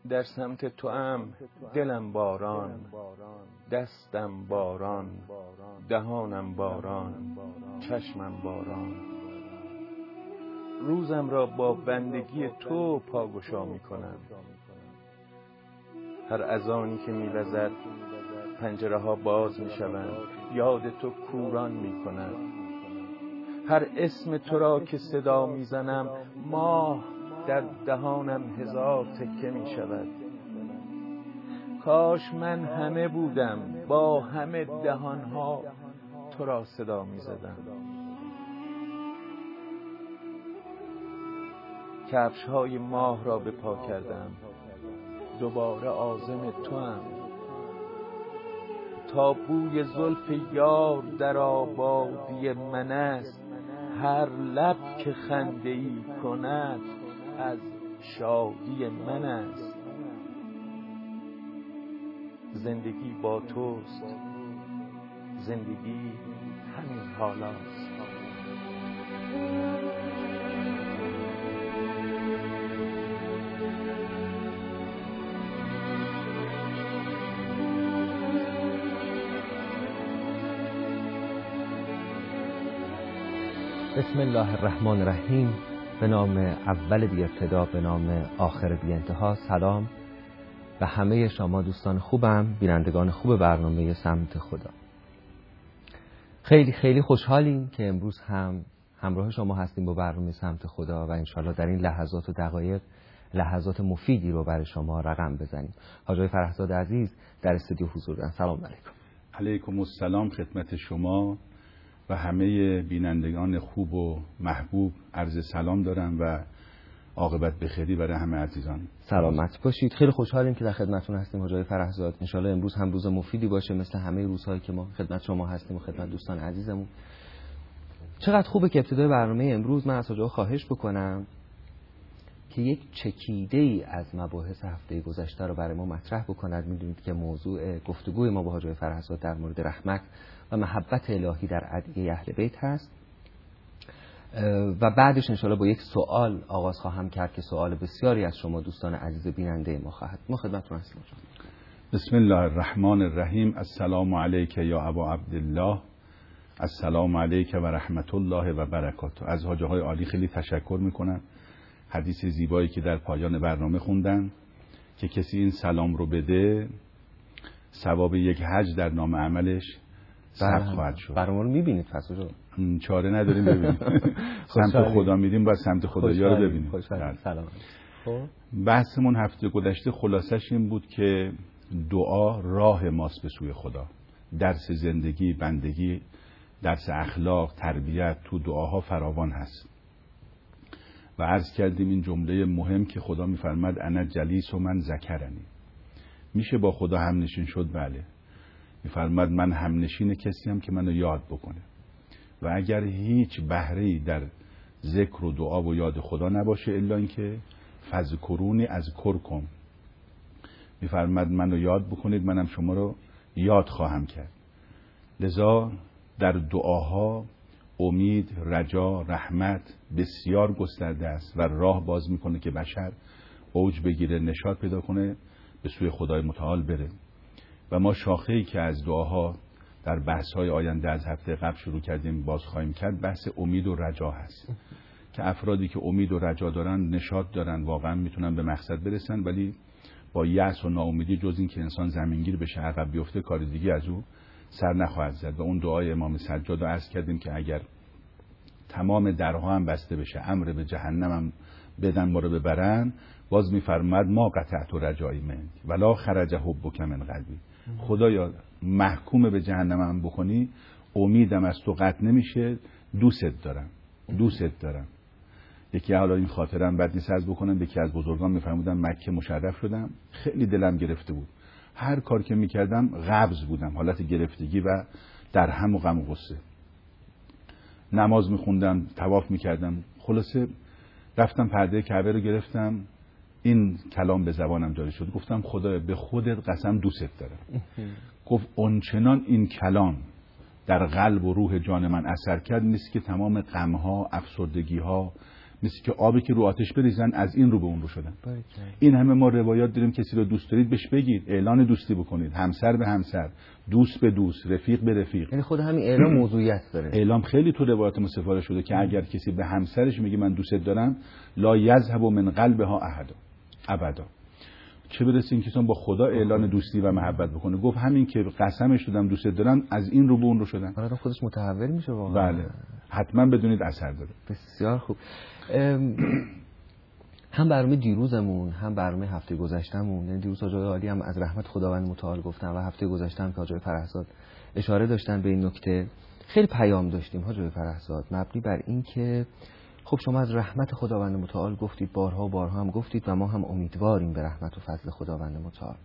در سمت توام دلم باران، دستم باران، دهانم باران، چشمم باران. روزم را با بندگی تو پاگشا می کنم. هر اذانی که می وزد پنجره ها باز می شوند، یاد تو کوران می کند. هر اسم تو را که صدا می زنم، ماه در دهانم هزار تکه می شود. کاش من همه بودم، با همه دهانها تو را صدا می زدم. کفش های ماه را به پا کردم، دوباره عازم تو هم. تا بوی زلف یار در آبادی من است، هر لب که خنده ای کند از شادی من است. زندگی با توست، زندگی همین حالاست. بسم الله الرحمن الرحیم. به نام اول بی ابتدا، به نام آخر بی انتها. سلام به همه شما دوستان خوبم، بینندگان خوب برنامه سمت خدا. خیلی خیلی خوشحالیم که امروز هم همراه شما هستیم با برنامه سمت خدا و انشالله در این لحظات و دقایق لحظات مفیدی رو برای شما رقم بزنیم. حاج آقای فرهزاد عزیز در استودیو حضور دارن. سلام علیکم. علیکم السلام خدمت شما و همه بینندگان خوب و محبوب. عرض سلام دارم و عاقبت بخیری برای همه عزیزان. سلامت باشید. خیلی خوشحالیم که در خدمتتون هستیم حاج آقای فرهزاد. ان شاءالله امروز هم روز مفیدی باشه مثل همه روزهایی که ما خدمت شما هستیم و خدمت دوستان عزیزمون. چقدر خوبه که ابتدای برنامه امروز من از حاج آقا خواهش بکنم که یک چکیده ای از مباحث هفته گذشته رو برای ما مطرح بکند. میدونید که موضوع گفتگوی ما با حاج آقای فرهزاد در مورد رحمت و محبت الهی در ادعیه اهل بیت هست و بعدش انشاءالله با یک سوال آغاز خواهم کرد که سوال بسیاری از شما دوستان عزیز بیننده ما خواهد. ما خدمتتون هستیم. بسم الله الرحمن الرحیم. السلام علیک یا ابا عبدالله، السلام علیک و رحمت الله و برکاته. از حاج آقای عالی خیلی تشکر میکنم. حدیث زیبایی که در پایان برنامه خوندن که کسی این سلام رو بده ثواب یک حج در نام عملش ثبت خواهد شد. برنامه رو میبینید پس چاره نداریم ببینیم. سمت خدا میریم باید سمت خدایا رو ببینیم. سلام. بحثمون هفته گذشته خلاصش این بود که دعا راه ماست به سوی خدا. درس زندگی، بندگی، درس اخلاق، تربیت تو دعاها فراوان هست. و عرض کردیم این جمله مهم که خدا میفرماد انا جلیس و من ذکرنی. میشه با خدا همنشین شد؟ بله. میفرماد من همنشین کسی هم که منو یاد بکنه. و اگر هیچ بهره‌ای در ذکر و دعا و یاد خدا نباشه الا اینکه فذکرونی اذکرکم، میفرماد منو یاد بکنید منم شما رو یاد خواهم کرد. لذا در دعاها امید، رجا، رحمت بسیار گسترده است و راه باز میکنه که بشر اوج بگیره، نشاط پیدا کنه، به سوی خدای متعال بره. و ما شاخه‌ای که از دعاها در بحث‌های آینده از هفته قبل شروع کردیم باز خواهیم کرد، بحث امید و رجا هست که افرادی که امید و رجا دارن، نشاط دارن، واقعا میتونن به مقصد برسن، ولی با یأس و ناامیدی جز این که انسان زمینگیر بشه، عقب بیفته، کار دیگه از او سر نخواهد زد. و اون دعای امام سجاد رو عرض کردیم که اگر تمام درها هم بسته بشه، امر به جهنم هم بدن ما رو ببرن، باز میفرماد ما قطعت رجایی منک ولا خرج حبک من قلبی. خدایا محکوم به جهنم هم بکنی، امیدم از تو قطع نمیشه، دوست دارم، دوست دارم. یکی حالا این خاطرم بد نیست از بکنم، یکی از بزرگان میفرمودن مکه مشرف شدم، خیلی دلم گرفته بود، هر کار که میکردم قبض بودم، حالت گرفتگی و در هم و غم و غصه. نماز میخوندم، طواف میکردم، خلاصه رفتم پرده کعبه رو گرفتم، این کلام به زبانم جاری شد، گفتم خدایا به خودت قسم دوست دارم. گفت اونچنان این کلام در قلب و روح جان من اثر کرد نیست که تمام غمها، افسردگیها، مثل که آبی که رو آتش بریزن از این رو به اون رو شدن. این همه ما روایات داریم کسی رو دوست دارید بهش بگید، اعلان دوستی بکنید، همسر به همسر، دوست به دوست، رفیق به رفیق. یعنی خود همین اعلام موضوعیت داره. اعلام خیلی تو روایات ما سفارش شده که اگر کسی به همسرش میگه من دوست دارم، لا یذهب من قلبها احد ابدا. چه برسه این کسان با خدا اعلان دوستی و محبت بکنه. گفت همین که قسمش دادم دوست دارم، از این رو به اون رو شدن. آره خودش متحول میشه واقعا. بله حتما بدونید اثر داره. بسیار خوب. هم برنامه دیروزمون هم برنامه هفته گذشتهمون، یعنی دیروز آقای عالی هم از رحمت خداوند متعال گفتن و هفته گذشته هم که آقای فرهزاد اشاره داشتن به این نکته. خیلی پیام داشتیم آقای فرهزاد مبنی بر این که خب شما از رحمت خداوند متعال گفتید، بارها و بارها هم گفتید و ما هم امیدواریم به رحمت و فضل خداوند متعال.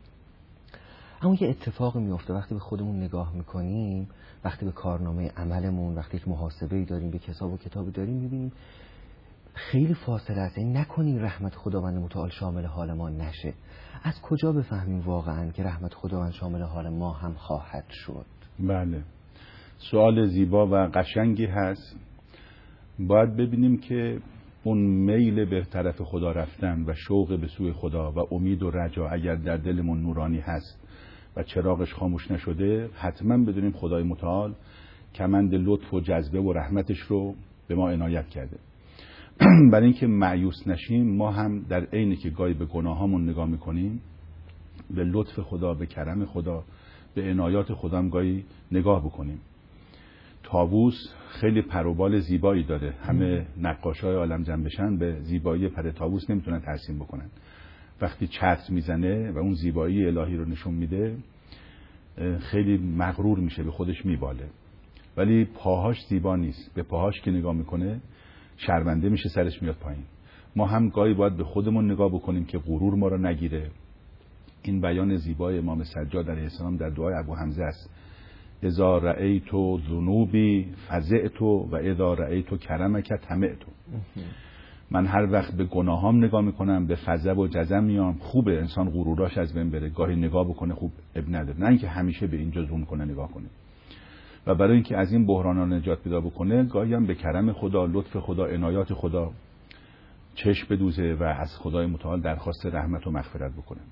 اما یه اتفاق میفته وقتی به خودمون نگاه میکنیم، وقتی به کارنامه عملمون، وقتی یک محاسبه‌ای داریم، به حساب و کتابی داریم، میبینیم خیلی فاصله است. این نکنین رحمت خداوند متعال شامل حال ما نشه. از کجا بفهمیم واقعا که رحمت خداوند شامل حال ما هم خواهد شد؟ بله سوال زیبا و قشنگی هست. باید ببینیم که اون میل به طرف خدا رفتن و شوق به سوی خدا و امید و رجا اگر در دلمون نورانی هست و چراغش خاموش نشده، حتما بدونیم خدای متعال کمند لطف و جذبه و رحمتش رو به ما عنایت کرده. برای اینکه مایوس نشیم، ما هم در عینی که گاهی به گناهامون نگاه میکنیم، به لطف خدا، به کرم خدا، به عنایات خدا هم گاهی نگاه بکنیم. طاووس خیلی پر و بال زیبایی داره. همه نقاشای عالم جمع بشن به زیبایی پر طاووس نمیتونن ترسیم بکنن. وقتی چتر میزنه و اون زیبایی الهی رو نشون میده، خیلی مغرور میشه، به خودش میباله. ولی پاهاش زیبا نیست. به پاهاش که نگاه میکنه شرمنده میشه، سرش میاد پایین. ما هم گاهی باید به خودمون نگاه بکنیم که غرور ما رو نگیره. این بیان زیبای امام سجاد علیه السلام در دعای ابو حمزه است: اذا رأیت ذنوبی فزعت و اذا رأیت کرمک طمعت. من هر وقت به گناهام نگاه میکنم به فزع و جزع میام. خوبه انسان غروراش از بین بره، گاهی نگاه بکنه، خوب اب نداره، نه اینکه همیشه به اینجا زوم کنه نگاه کنه. و برای اینکه از این بحران‌ها نجات پیدا بکنه، گاهی هم به کرم خدا، لطف خدا، عنایات خدا چشم بدوزه و از خدای متعال درخواست رحمت و مغفرت بکنه.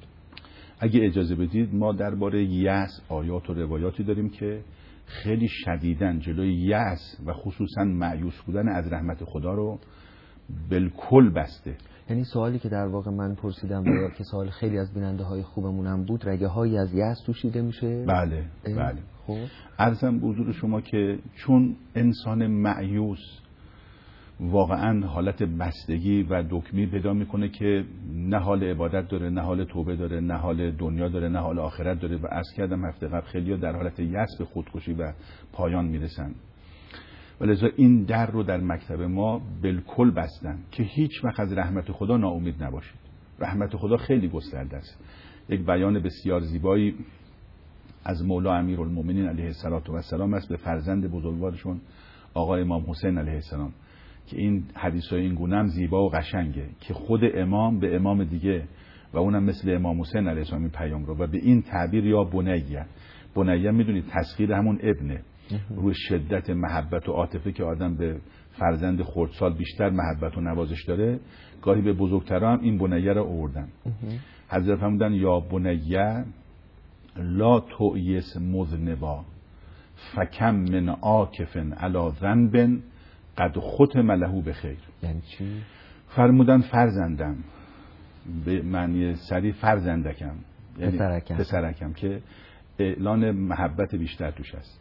اگه اجازه بدید ما درباره یأس آیات و روایاتی داریم که خیلی شدیداً جلوی یأس و خصوصاً مایوس بودن از رحمت خدا رو بالکل بسته. یعنی سوالی که در واقع من پرسیدم و که سوال خیلی از بیننده های خوبمون هم بود، رگه هایی از یأس توش دیده میشه؟ بله بله. خب عرضم به حضور شما که چون انسان مایوس واقعا حالت بستگی و دکمی پیدا میکنه که نه حال عبادت داره، نه حال توبه داره، نه حال دنیا داره، نه حال آخرت داره. و عرض کردم هفته قبل خیلی‌ها در حالت یأس به خودکشی و پایان میرسن. ولذا این در رو در مکتب ما بالکل بستن که هیچ وقت از رحمت خدا ناامید نباشید. رحمت خدا خیلی گسترده است. یک بیان بسیار زیبایی از مولا امیرالمومنین علیه السلام است به فرزند بزرگوارشون آقا امام حسین علیه السلام، که این حدیثای این گونه هم زیبا و قشنگه که خود امام به امام دیگه و اونم مثل امام حسین علیه السلام این پیام رو و به این تعبیر یا بنیه میدونید تسخیر همون ابنه، روی شدت محبت و عاطفه که آدم به فرزند خردسال بیشتر محبت و نوازش داره، گاهی به بزرگترا هم این بنیه رو آوردن. حضرت فرمودن یا بنیه لا تؤیس مذنبا فکم من عاکف علی ذنب قد ختم له بخیر. یعنی چی؟ فرمودن فرزندم، به معنی سری فرزندکم، یعنی پسرکم که اعلان محبت بیشتر توش است.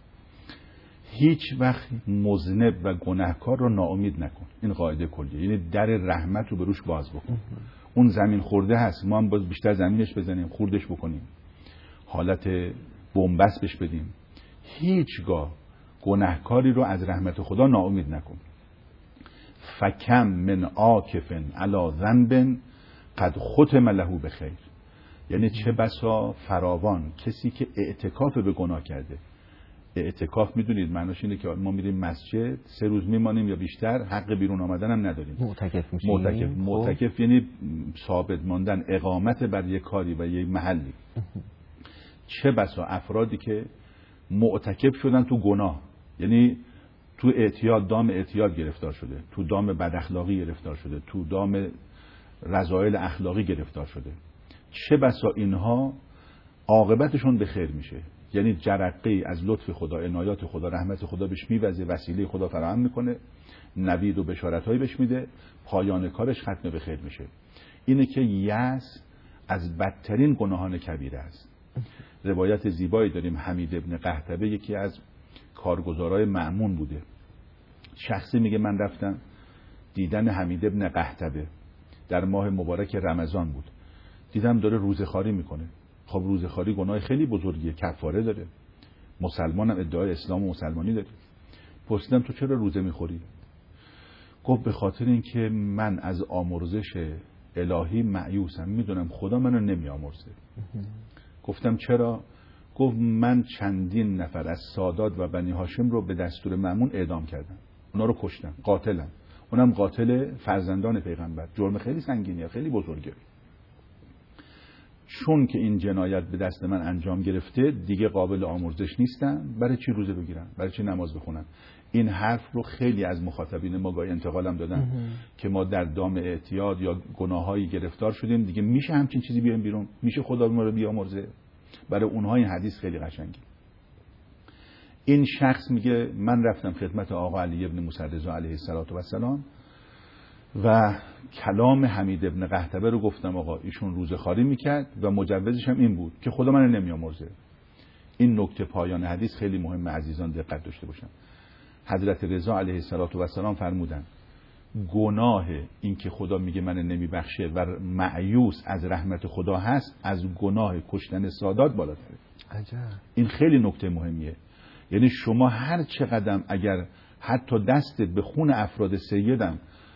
هیچ وقت مذنب و گناهکار رو ناامید نکن. این قاعده کلیه، یعنی در رحمت رو به روش باز بکن. اون زمین خورده هست، ما هم باز بیشتر زمینش بزنیم، خوردش بکنیم، حالت بنبست بهش بدیم. هیچگاه گناهکاری رو از رحمت خدا ناامید نکن. فکم من عاکف علی ذنب قد ختم له بخیر. یعنی چه بسا فراوان کسی که اعتکاف به گناه کرده. اعتکاف میدونید معناش اینه که ما میریم مسجد 3 روز میمانیم یا بیشتر، حق بیرون آمدن هم نداریم. معتکف میشیم. معتکف یعنی ثابت ماندن، اقامت بر یک کاری و یک محلی. چه بسا افرادی که معتکف شدن تو گناه، یعنی تو اعتیاد، دام اعتیاد گرفتار شده، تو دام بد اخلاقی گرفتار شده، تو دام رذایل اخلاقی گرفتار شده. چه بسا اینها عاقبتشون به خیر میشه، یعنی جرقه‌ای از لطف خدا، عنایات خدا، رحمت خدا بهش میوزه، وسیله خدا فراهم میکنه، نوید و بشارت‌هایی بهش میده، پایان کارش ختم به خیر میشه. اینه که یأس از بدترین گناهان کبیره است. روایت زیبایی داریم، حمید ابن قحطبه یکی از کارگزارای مأمون بوده. شخصی میگه من رفتم دیدن حمید ابن قحطبه در ماه مبارک رمضان بود، دیدم داره روزخواری میکنه. خب روزخواری گناه خیلی بزرگیه، کفاره داره، مسلمانم ادعای اسلام و مسلمانی داره. پرسیدم تو چرا روزه میخوری؟ گفت به خاطر اینکه من از آمرزش الهی مایوسم، میدونم خدا منو نمیآمرزه. گفتم چرا؟ گفت من چندین نفر از سادات و بنی هاشم رو به دستور مأمون اعدام کردم، اونا رو کشتم، قاتلم، اونم قاتل فرزندان پیغمبر. جرم خیلی سنگینیه، خیلی بزرگه. چون که این جنایت به دست من انجام گرفته دیگه قابل آمرزش نیستم، برای چی روزه بگیرم؟ برای چی نماز بخونم؟ این حرف رو خیلی از مخاطبین ما گاهی انتقالم دادن که ما در دام اعتیاد یا گناهایی گرفتار شدیم، دیگه میشه همچین چیزی بیایم بیرون؟ میشه خدا ما رو بیامرزه؟ برای اونها این حدیث خیلی قشنگه. این شخص میگه من رفتم خدمت آقا علی ابن موسی رضا علیه السلام و کلام حمید ابن قحطبه رو گفتم آقا ایشون روزخواری میکرد و مجوزش هم این بود که خدا منو نمیامرزه. این نکته پایان حدیث خیلی مهمه، عزیزان دقت داشته باشن. حضرت رضا علیه السلام فرمودن گناه این که خدا میگه من نمیبخشه و مایوس از رحمت خدا هست از گناه کشتن سادات بالاتره. عجب. این خیلی نکته مهمیه. یعنی شما هر چقدر اگر حتی دستت به خون افراد سیدم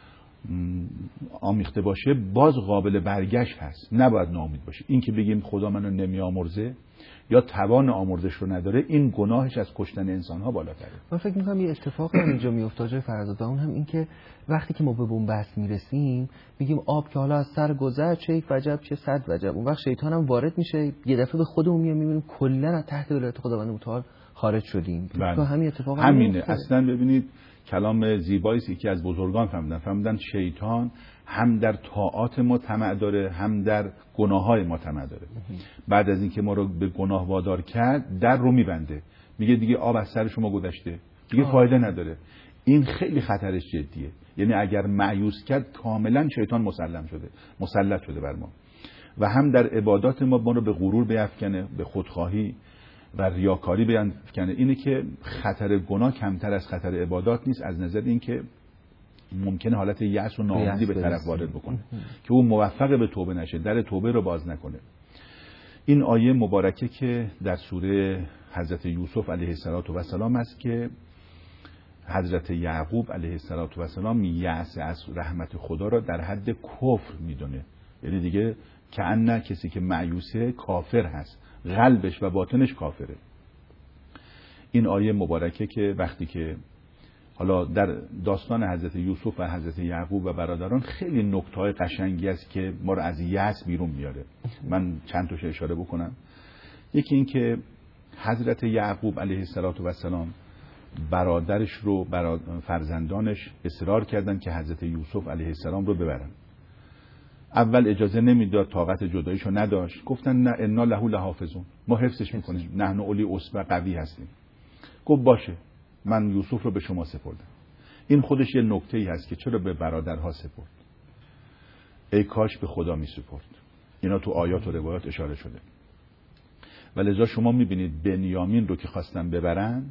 آمیخته باشه باز قابل برگشت هست، نباید ناامید باشی. این که بگیم خدا منو نمیآمرزه یا توان آمرزش رو نداره، این گناهش از کشتن انسان‌ها بالاتره. من فکر می‌کنم یه اتفاقی اینجا میفته جای فرزاده، اون هم این که وقتی که ما به بن‌بست میرسیم میگیم آب که حالا از سر گذشت چه یک وجب چه صد وجب، اون وقت شیطان هم وارد میشه، یه دفعه به خودمون میبینیم کلاً از تحت ولایت خداوند متعال خارج شدیم. تو همین اتفاق همینه. اصلا ببینید کلام زیبایی است که از بزرگان فهمیدن شیطان هم در طاعات ما طمع داره هم در گناه‌های ما طمع داره. بعد از اینکه ما رو به گناه وادار کرد در رو میبنده، میگه دیگه آب از سر شما گذشته، دیگه فایده نداره. این خیلی خطرش جدیه. یعنی اگر مایوس کرد کاملا شیطان مسلط شده بر ما و هم در عبادات ما رو به غرور بیفکنه، به خودخواهی و ریاکاری بیفکنه. اینه که خطر گناه کمتر از خطر عبادات نیست، از نظر این که ممکنه حالت یأس و ناامیدی به طرف وارد بکنه که اون موفق به توبه نشه، در توبه رو باز نکنه. این آیه مبارکه که در سوره حضرت یوسف علیه السلام است که حضرت یعقوب علیه السلام یأس از رحمت خدا را در حد کفر میدونه. یعنی دیگه کأن کسی که مایوسه کافر هست، قلبش و باطنش کافره. این آیه مبارکه که وقتی که حالا در داستان حضرت یوسف و حضرت یعقوب و برادران خیلی نکته‌های قشنگی است که ما رو از یأس بیرون میاره. من چند تاشو اشاره بکنم. یکی این که حضرت یعقوب علیه السلام برادرش رو فرزندانش اصرار کردن که حضرت یوسف علیه السلام رو ببرن. اول اجازه نمیداد، طاقت جداییشو نداشت. گفتن نه انا له لحافظون، ما حفظش میکنیم، نحن اولی عصبه قوی هستیم. گفت باشه من یوسف رو به شما سپردم. این خودش یه نکته‌ای هست که چرا به برادرها سپرد؟ ای کاش به خدا میسپرد. اینا تو آیات و روایات اشاره شده. ولذا شما میبینید بنیامین رو که خواستن ببرن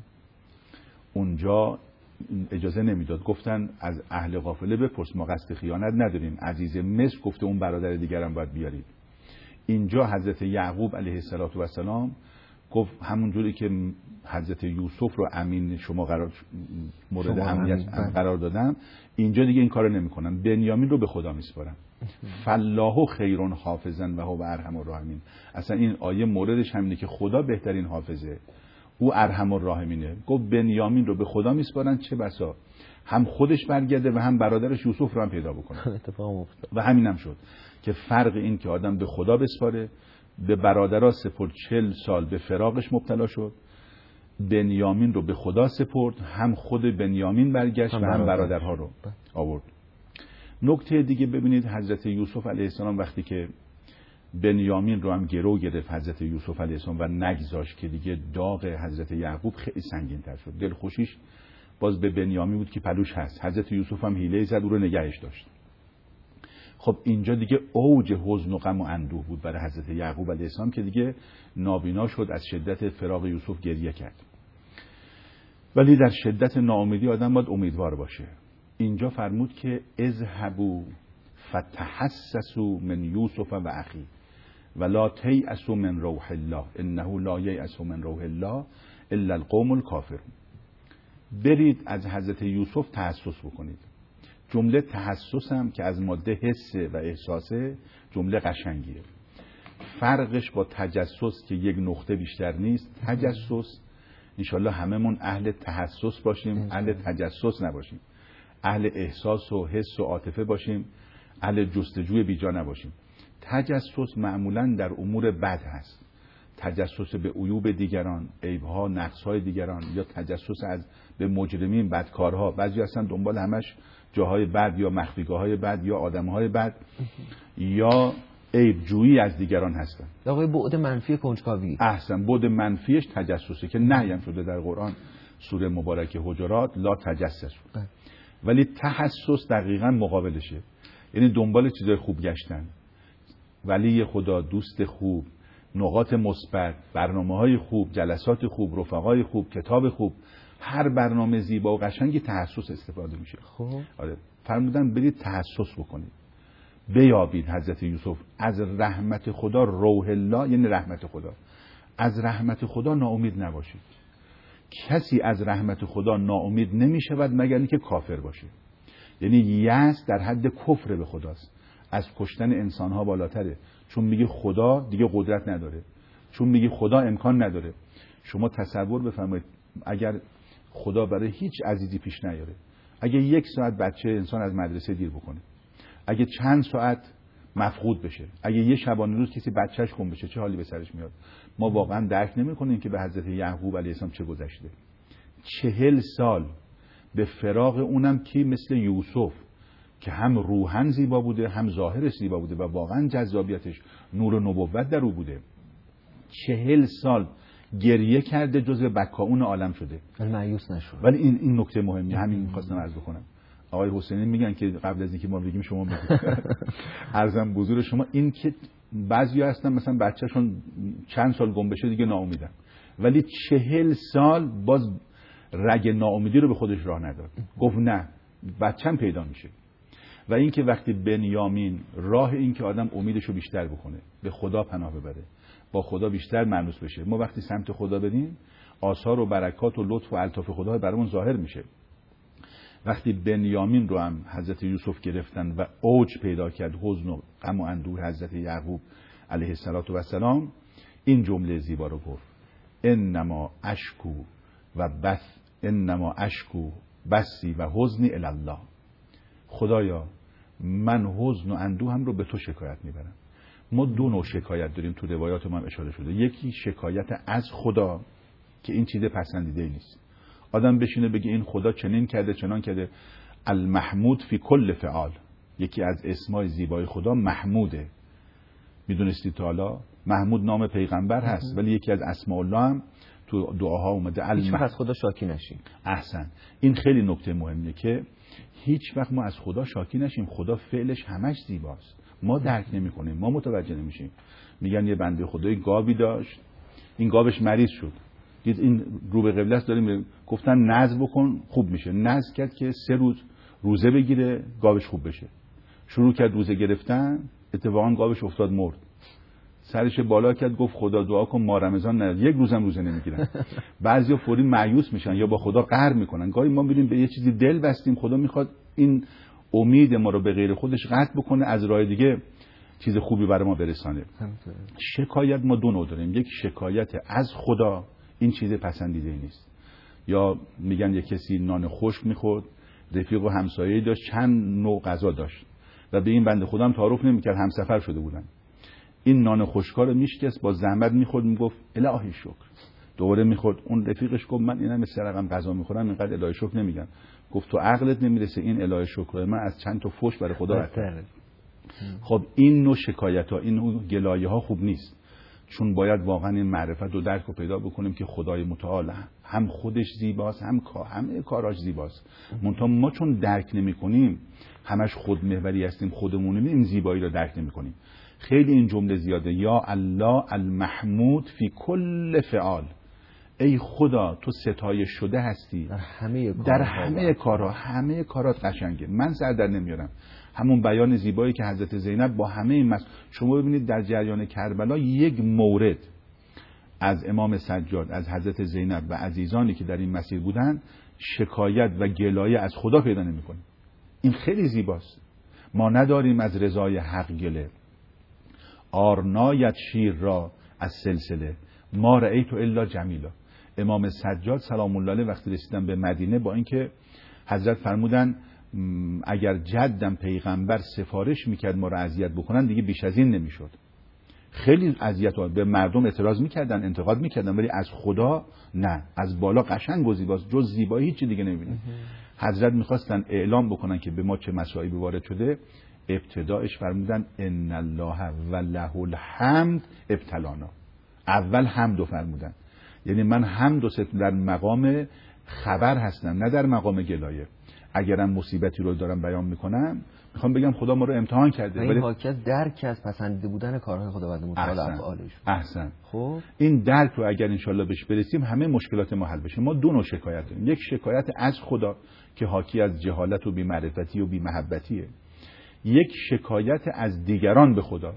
اونجا اجازه نمیداد، گفتن از اهل قافله بپرس، ما قصد خیانت نداریم، عزیز مصر گفته اون برادر دیگرم باید بیارید. اینجا حضرت یعقوب علیه السلام گفت همونجوری که حضرت یوسف رو امین شما مورد امنیت قرار دادم، اینجا دیگه این کارو نمیکنم، بنیامین رو به خدا میسپارم. فالله خیر حافظا و هو ارحم الراحمین. اصلا این آیه موردش همینه که خدا بهترین حافظه، او ارحم الراحمینه. گفت بنیامین رو به خدا میسپارن، چه بسا هم خودش برگرده و هم برادرش یوسف رو هم پیدا بکنه. اتفاق افتاد و همینم شد که فرق این که آدم به خدا بسپاره، به برادرها سپرد، 40 سال به فراقش مبتلا شد. بنیامین رو به خدا سپرد، هم خود بنیامین برگشت و هم برادرها رو آورد. نکته دیگه ببینید، حضرت یوسف علیه السلام وقتی که بنیامین رو هم گرو گرفت حضرت یوسف علیه السلام و نگذاشت که دیگه داغ حضرت یعقوب خیلی سنگین تر شد، دلخوشیش باز به بنیامین بود که پلوش هست. حضرت یوسف هم حیله زد او رو نگهش داشت. خب اینجا دیگه اوج حزن و غم و اندوه بود برای حضرت یعقوب علیه السلام که دیگه نابینا شد، از شدت فراق یوسف گریه کرد. ولی در شدت ناامیدی آدم باید امیدوار باشه. اینجا فرمود که اذهبوا فتحسسوا من یوسف و اخی ولا تیأسوا من روح الله انه لا ییأس من روح الله الا القوم الکافرون. برید از حضرت یوسف تحسس بکنید. جمله تحسس هم که از ماده حس و احساسه جمله قشنگیه. فرقش با تجسس که یک نقطه بیشتر نیست. تجسس انشالله هممون اهل تحسس باشیم، اهل تجسس نباشیم، اهل احساس و حس و عاطفه باشیم، اهل جستجوی بیجا نباشیم. تجسس معمولا در امور بد هست، تجسس به عیوب دیگران، عیبها، نقصهای دیگران، یا تجسس از به مجرمین، بدکارها. بعضی هستن دنبال همش جاهای بد یا مخفیگاه‌های بد یا آدم‌های بد یا عیب جویی از دیگران هستن. آقای بعد منفی کنجکاوی. احسن، بعد منفیش تجسسه که نهی هم شده در قرآن سوره مبارکه حجرات لا تجسس. ولی تحسس دقیقاً مقابلشه، یعنی دنبال چیزای خوب گشتن. ولی خدا، دوست خوب، نقاط مثبت، برنامه‌های خوب، جلسات خوب، رفقای خوب، کتاب خوب، هر برنامه زیبا و قشنگی تحسس استفاده میشه. خب آره، فرمودن برید تحسس بکنید، بیابید حضرت یوسف از رحمت خدا. روح الله یعنی رحمت خدا. از رحمت خدا ناامید نباشید. کسی از رحمت خدا ناامید نمیشود مگر اینکه کافر باشه. یعنی یأس در حد کفر به خداست، از کشتن انسانها بالاتره. چون میگه خدا دیگه قدرت نداره، چون میگه خدا امکان نداره. شما تصور بفرمایید اگر خدا برای هیچ عزیزی پیش نیاره، اگه 1 ساعت بچه انسان از مدرسه دیر بکنه، اگه چند ساعت مفقود بشه، اگه یه شبانه روز کسی بچهش گم بشه، چه حالی به سرش میاد؟ ما واقعا درک نمی‌کنیم که به حضرت یعقوب علیه السلام چه گذشته. 40 سال به فراق اونم کی مثل یوسف که هم روحاً زیبا بوده، هم ظاهرش زیبا بوده و واقعا جذابیتش نور و نبوت در او بوده. 40 سال گریه کرده، جزو بکاؤون عالم شده ولی مایوس نشد. ولی این نکته مهمی، همین می‌خواستم عرض بکنم. آقای حسینی میگن که قبل از اینکه ما بگیم شما بگید. عرضم حضور شما این که بعضیا هستن مثلا بچه‌شون چند سال گم بشه دیگه ناامیدن، ولی 40 سال باز رگ ناامیدی رو به خودش راه نداد. گفت نه، بچه‌م پیدا میشه. و اینکه وقتی بنیامین راه این که آدم امیدشو بیشتر بکنه، به خدا پناه ببره، با خدا بیشتر مانوس بشه، ما وقتی سمت خدا بریم آثار و برکات و لطف و الطاف خدا برامون ظاهر میشه. وقتی بنیامین رو هم حضرت یوسف گرفتن و اوج پیدا کرد حزن و غم و اندوه حضرت یعقوب علیه السلام، این جمله زیبا رو گفت: انما اشکو بسی و حزنی الی الله. خدایا من حزن و اندوهم رو به تو شکایت میبرم. ما 2 نوع شکایت داریم، تو روایات ما هم اشاره شده. یکی شکایت از خدا که این چیز پسندیده نیست، آدم بشینه بگه این خدا چنین کرده چنان کرده. المحمود فی کل فعال، یکی از اسمای زیبای خدا محموده. میدونستید تا حالا محمود نام پیغمبر هست ولی یکی از اسماء الله هم تو دعاها اومده. هیچ وقت از خدا شاکی نشیم. احسن، این خیلی نکته مهمه که هیچ وقت ما از خدا شاکی نشیم. خدا فعلش همش زیباست، ما درک نمی‌کنیم، ما متوجه نمیشیم. میگن یه بنده خدای گاوی داشت، این گاوش مریض شد، دید این رو به قبله است، داریم گفتن نذر بکن خوب میشه. نذر کرد که 3 روز روزه بگیره گاوش خوب بشه. شروع کرد روزه گرفتن، اتفاقا گاوش افتاد مرد. سرش بالا کرد گفت خدا دعا کن ما رمضان نه 1 روزم روزه نمیگیرن. بعضیا فوری مایوس میشن یا با خدا قهر میکنن. گاهی ما میبینیم به یه چیزی دل بستیم، خدا میخواد این امید ما رو به غیر خودش قطع بکنه، از راه دیگه چیز خوبی برای ما برسانه. شکایت ما 2 نوع داریم. یک شکایت از خدا، این چیز پسندیده نیست. یا میگن یه کسی نان خشک میخورد، رفیق و همسایه‌ای داشت، چند نوع غذا داشت و به این بنده خدا هم تعارف نمیکرد، همسفر شده بودن. این نان خشکا رو میشکست، با زحمت میخورد، میگفت الهی شکر، دوباره میخورد. اون رفیقش گفت من اینم مثل رقم غذا میخورم اینقدر الهی شکر نمیگم. گفت تو عقلت نمیرسه این الهی شکر من از چند تا فوش برای خدا بهتره. خب این نوع شکایت ها، این نوع گلایه ها خوب نیست، چون باید واقعا این معرفت و درک رو پیدا بکنیم که خدای متعال هم خودش زیباست، همه کاراش زیباست. منتها ما چون درک نمی‌کنیم، همش خودمحوری هستیم، خودمونیم، این زیبایی رو درک نمی‌کنیم. خیلی این جمله زیاده، یا الله المحمود فی کل فعال، ای خدا تو ستایش شده هستی در همه کارها، همه کارات قشنگه. من سر در نمیارم همون بیان زیبایی که حضرت زینب با همه این شما ببینید در جریان کربلا یک مورد از امام سجاد، از حضرت زینب و عزیزانی که در این مسیر بودن شکایت و گلایه از خدا پیدا نمی‌کنیم. این خیلی زیباست. ما نداریم از رضای حق گله، آرنایت شیر را از سلسله، ما رأیت الا جمیلا. امام سجاد سلام الله علیه وقتی رسیدن به مدینه، با اینکه حضرت فرمودن اگر جدم پیغمبر سفارش میکرد ما را اذیت بکنن دیگه بیش از این نمیشد. خیلی اذیت ها به مردم اعتراض میکردن، انتقاد میکردن، ولی از خدا نه، از بالا قشنگ و زیباست، جز زیبایی هیچی دیگه نمیبینید. حضرت میخواستن اعلام بکنن که به ما چه مصائبی وارد شده، ابتدایش فرمودن ان الله و له الحمد ابتلانا. اول حمد فرمودن، یعنی من حمد و ستم در مقام خبر هستم، نه در مقام گلایه. اگرم مصیبتی رو دارم بیان میکنم میخوام بگم خدا ما رو امتحان کرده. این حاکی از درک از پسندیده بودن کارهای خداوند متعال افعالش. احسن. خب این درک رو اگر انشالله بهش برسیم همه مشکلات ما حل بشه. ما دو نوع شکایت داریم، یک شکایت از خدا که حاکی از جهالت و بی‌معرفتی و بی‌محبتیه، یک شکایت از دیگران به خدا.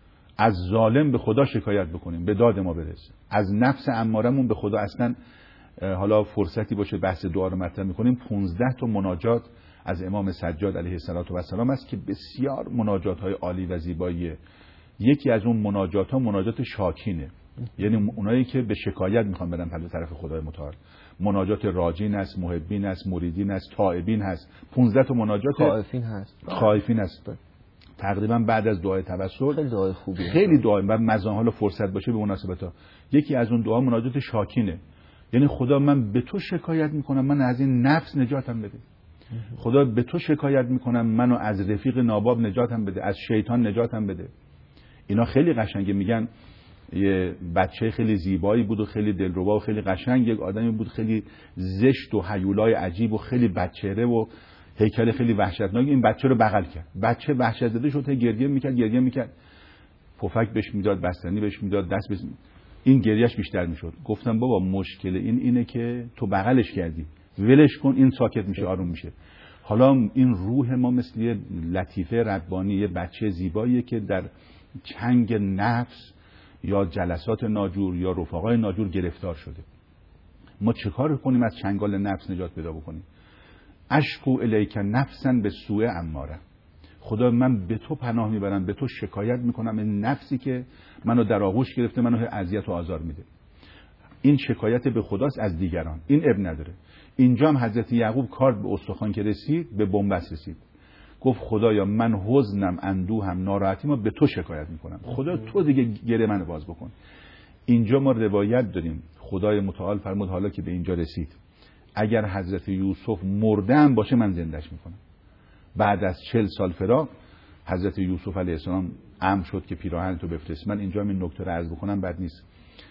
از ظالم به خدا شکایت بکنیم به داد ما برسه، از نفس امارمون به خدا. اصلا حالا فرصتی باشه بحث دعا رو مطرح می‌کنیم، 15 تا مناجات از امام سجاد علیه السلام است که بسیار مناجات‌های عالی و زیباییه. یکی از اون مناجات‌ها مناجات شاکینه، یعنی اونایی که به شکایت میخوان برن به طرف خدای متعال. مناجات راجین است، محبین است، مریدین است، تائبین هست. 15 تا مناجات خائفین هست. تقریبا بعد از دعای توسل خیلی دعای خوبیه، خیلی دعای بعد مزان حالا فرصت باشه به مناسبت‌ها. یکی از اون دعا مناجات شاکینه، یعنی خدا من به تو شکایت میکنم من از این نفس نجاتم بده. خدا به تو شکایت میکنم منو از رفیق ناباب نجاتم بده، از شیطان نجاتم بده. اینا خیلی قشنگه. میگن یه بچه خیلی زیبایی بود و خیلی دلربا و خیلی قشنگ، یک آدمی بود خیلی زشت و هیولای عجیب و خیلی بدچهره و هیکل خیلی وحشتناک. این بچه رو بغل کرد، بچه وحشت زده شد، گریه میکرد، پفک بهش میداد، بستنی بهش میداد، دست بهش، این گریهش بیشتر میشد. گفتم بابا مشکل اینه که تو بغلش کردی، ولش کن، این ساکت میشه، آروم میشه. حالا این روح ما مثل یه لطیفه ربانی، یه بچه زیباییه که در چنگ نفس یا جلسات ناجور یا رفقای ناجور گرفتار شده. ما چه کار کنیم از چنگال نفس نجات پیدا بکنیم؟ اشکو الیک نفسا به سوء اماره. خدا من به تو پناه میبرم، به تو شکایت میکنم این نفسی که منو در آغوش گرفته، منو اذیت و آزار میده. این شکایت به خداست از دیگران، این اب نداره. اینجا هم حضرت یعقوب کار به استخوان که رسید، به بنبست رسید. گفت خدایا من حزنم، اندوهم، ناراحتیمو به تو شکایت میکنم، خدا تو دیگه گره منو باز بکن. اینجا ما روایت داریم خدای متعال فرمود حالا که به اینجا رسید، اگر حضرت یوسف مرده هم باشه من زندهش میکنم. بعد از 40 سال فراق حضرت یوسف علیه السلام امر شد که پیراهن تو بفرست. من اینجا این نکته رو عرض بکنم بد نیست.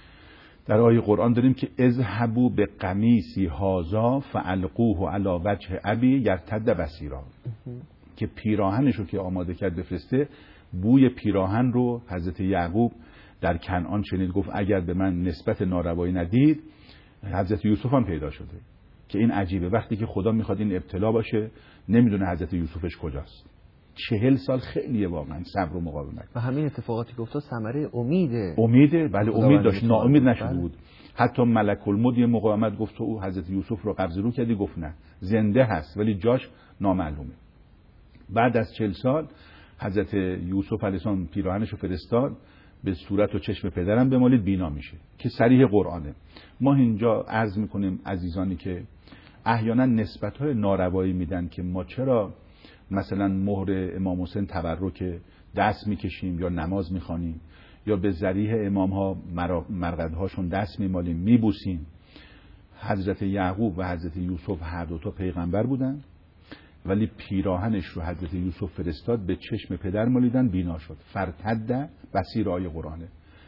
در آیه قرآن داریم که اذهبوا بقمیصی هذا فالقوه علی وجه ابی یرتد بصیرا، که پیراهنش رو که آماده کرد بفرسته. بوی پیراهن رو حضرت یعقوب در کنعان شنید، گفت اگر به من نسبت ناروایی ندید. حضرت یوسف هم پیدا شده که این عجیبه، وقتی که خدا میخواد این ابتلا باشه نمیدونه حضرت یوسفش کجاست. 40 سال خیلیه واقعا صبر و مقاومت. و همین اتفاقاتی که افتاد ثمره امیده. بله امید داشت، ناامید نشده بود. حتی ملک الموت یه مقاومت گفت تو حضرت یوسف رو قبض رو کردی، گفت نه زنده هست ولی جاش نامعلومه. بعد از 40 سال حضرت یوسف علیه السلام پیراهنش رو فرستاد، به صورت و چشم پدرم بمالید بینا میشه، که صریح قرآنه. ما اینجا عرض میکنیم عزیزانی که احیانا نسبت‌های ناروایی میدن که ما چرا مثلا مهر امام حسین تبرک دست میکشیم یا نماز میخوانیم یا به ذریح امام ها مرقدهاشون دست میمالیم، میبوسیم. حضرت یعقوب و حضرت یوسف هر دوتا پیغمبر بودن، ولی پیراهنش رو حضرت یوسف فرستاد، به چشم پدر مالیدن، بینا شد. فرتد بصیر، آیه قرآنه.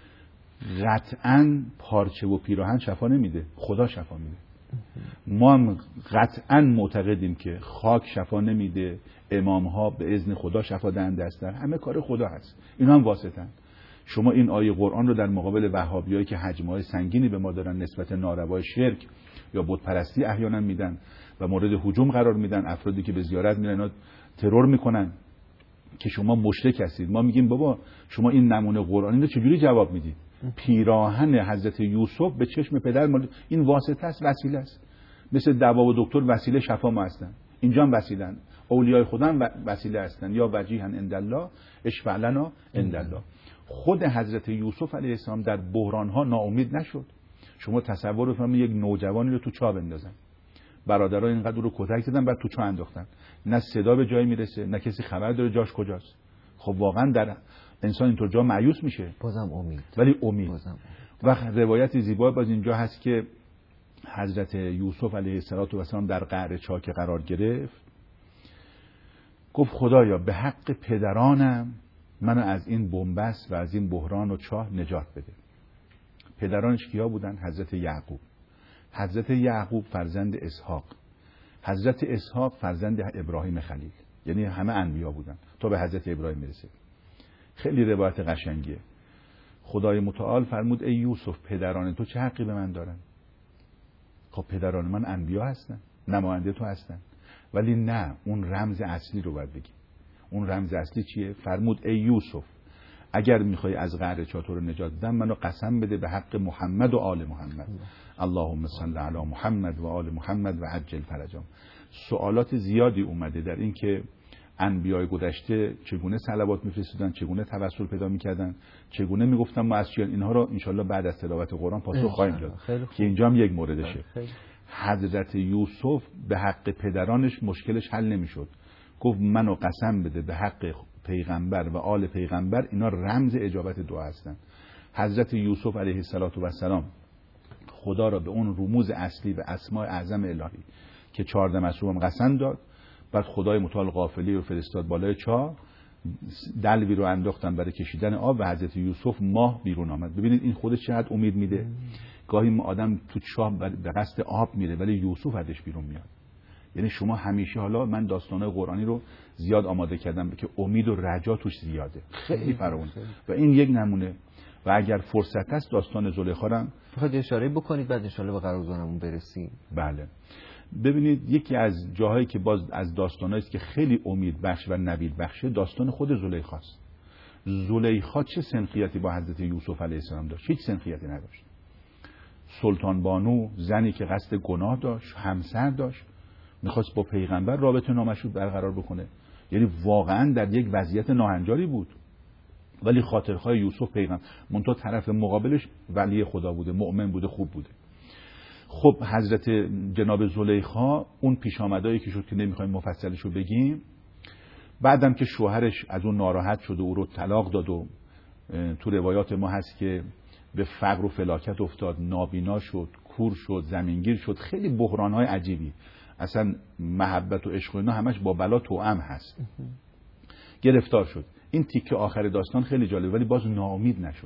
قطعاً پارچه و پیراهن شفا نمیده، خدا شفا میده. ما هم قطعاً معتقدیم که خاک شفا نمیده، امام ها به اذن خدا شفا دهنده هستن، همه کار خدا هست، اینا هم واسطن. شما این آیه قرآن رو در مقابل وهابیایی که حجم‌های سنگینی به ما دارن نسبت ناروای شرک یا بت پرستی احیانا میدن و مورد هجوم قرار میدن، افرادی که به زیارت میرن اینا ترور میکنن که شما مشرک هستید، ما میگیم بابا شما این نمونه قرآنی رو چجوری جواب میدید؟ پیراهن حضرت یوسف به چشم پدر مال، این واسطه است، وسیله است. مثل دوا و دکتر وسیله شفا ما هستن، اینجا هم وسیله‌اند. اولیای خدا هم وسیله هستن. یا وجیها عند الله اشفع لنا عند الله. خود حضرت یوسف علیه السلام در بحران‌ها ناامید نشد. شما تصور بفرمایید یک نوجوانی رو تو چاه بندازن، برادرها اینقدر رو کتک زدن بعد تو چاه انداختن، نه صدا به جایی میرسه، نه کسی خبر داره جاش کجاست. خب واقعا در انسان اینطور جا مایوس میشه، بازم امید، ولی امید. و روایت زیبا باز اینجا هست که حضرت یوسف علیه السلام در قعر چاه که قرار گرفت، گفت خدایا به حق پدرانم منو از این بنبست و از این بحران و چاه نجات بده. پدرانش کیا بودن؟ حضرت یعقوب. حضرت یعقوب فرزند اسحاق، حضرت اسحاق فرزند ابراهیم خلیل، یعنی همه انبیا بودن تا به حضرت ابراهیم میرسه. خیلی روایت قشنگیه. خدای متعال فرمود ای یوسف پدران تو چه حقی به من دارن؟ خب پدران من انبیا هستن، نماینده تو هستن، ولی نه، اون رمز اصلی رو باید بگی. اون رمز اصلی چیه؟ فرمود ای یوسف اگر میخوای از قعر چاه تو رو نجات بدم، منو قسم بده به حق محمد و آل محمد، اللهم صل علی محمد و آل محمد و عجل فرجهم. سوالات زیادی اومده در این که انبیای گذشته چگونه صلوات میفرستادن، چگونه توسل پیدا میکردن، چگونه میگفتن مؤسسیان. اینها رو انشالله بعد از تلاوت قرآن پاسخ خواهیم داد که اینجا هم یک موردشه. حضرت یوسف به حق پدرانش مشکلش حل نمیشد، گفت منو قسم بده به حق پیغمبر و آل پیغمبر، اینا رمز اجابت دعا هستن. حضرت یوسف علیه السلام خدا را به اون رموز اصلی و اسماء اعظم الهی که 14 مصروم قسم داد، بعد خدای متعال غافلی رو فرستاد بالای چاه، دلوی رو انداختن برای کشیدن آب و حضرت یوسف ماه بیرون آمد. ببینید این خودش چقدر امید میده. گاهی آدم تو چاه به قصد آب میره ولی یوسف ازش بیرون میاد. یعنی شما همیشه، حالا من داستان‌های قرآنی رو زیاد آماده کردم که امید و رجا توش زیاده، خیلی فراوان و این یک نمونه. و اگر فرصت هست داستان زلیخا رو بخواید اشاره بکنید بعد ان شاءالله به قراردادمون برسیم. بله. ببینید یکی از جاهایی که باز از داستانایی است که خیلی امید بخش و نوید بخشه، داستان خود زلیخاست. زلیخا چه سنخیتی با حضرت یوسف علیه السلام داشت؟ هیچ سنخیتی نداشت. سلطان بانو، زنی که قصد گناه داشت، همسر داشت، میخواست با پیغمبر رابطه نامشروط برقرار بکنه، یعنی واقعا در یک وضعیت ناهنجاری بود. ولی خاطرخواه یوسف پیغمبر، منتها طرف مقابلش ولی خدا بوده، مؤمن بوده، خوب بوده. خب حضرت جناب زلیخا اون پیش آمدایی که شد که نمیخوایم مفصلش رو بگیم، بعدم که شوهرش از اون ناراحت شد و او رو طلاق داد و تو روایات ما هست که به فقر و فلاکت افتاد، نابینا شد، کور شد، زمینگیر شد، خیلی بحران‌های عجیبی. اصلا محبت و عشق و اینا همش با بلا توأم هست. گرفتار شد. این تیکه آخر داستان خیلی جالب، ولی باز ناامید نشد.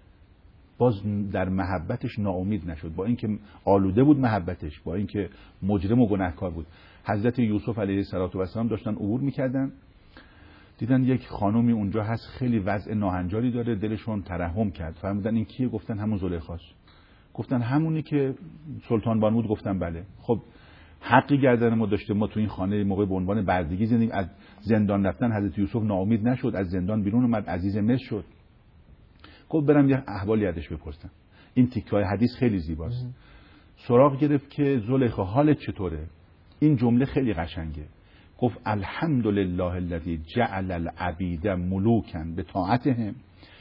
باز در محبتش ناامید نشد، با اینکه آلوده بود محبتش، با اینکه مجرم و گناهکار بود. حضرت یوسف علیه السلام داشتن عبور میکردن، دیدن یک خانومی اونجا هست خیلی وضع ناهنجاری داره، دلشون ترحم کرد. فرمودن این کیه؟ گفتن همون زلیخاست. گفتن همونی که سلطان بانو بود. گفتن بله. خب حقی گردن ما داشته، ما تو این خانه موقع به عنوان بردگی زندگی، از زندان رفتن حضرت یوسف ناامید نشد، از زندان بیرون اومد، عزیز مصر شد. گفت برم یه احوالی ازش بپرسم. این تیکه‌های حدیث خیلی زیباست. سراغ گرفت که زلیخا حالت چطوره؟ این جمله خیلی قشنگه. گفت الحمدلله الذی جعل العبید ملوکا بطاعتهم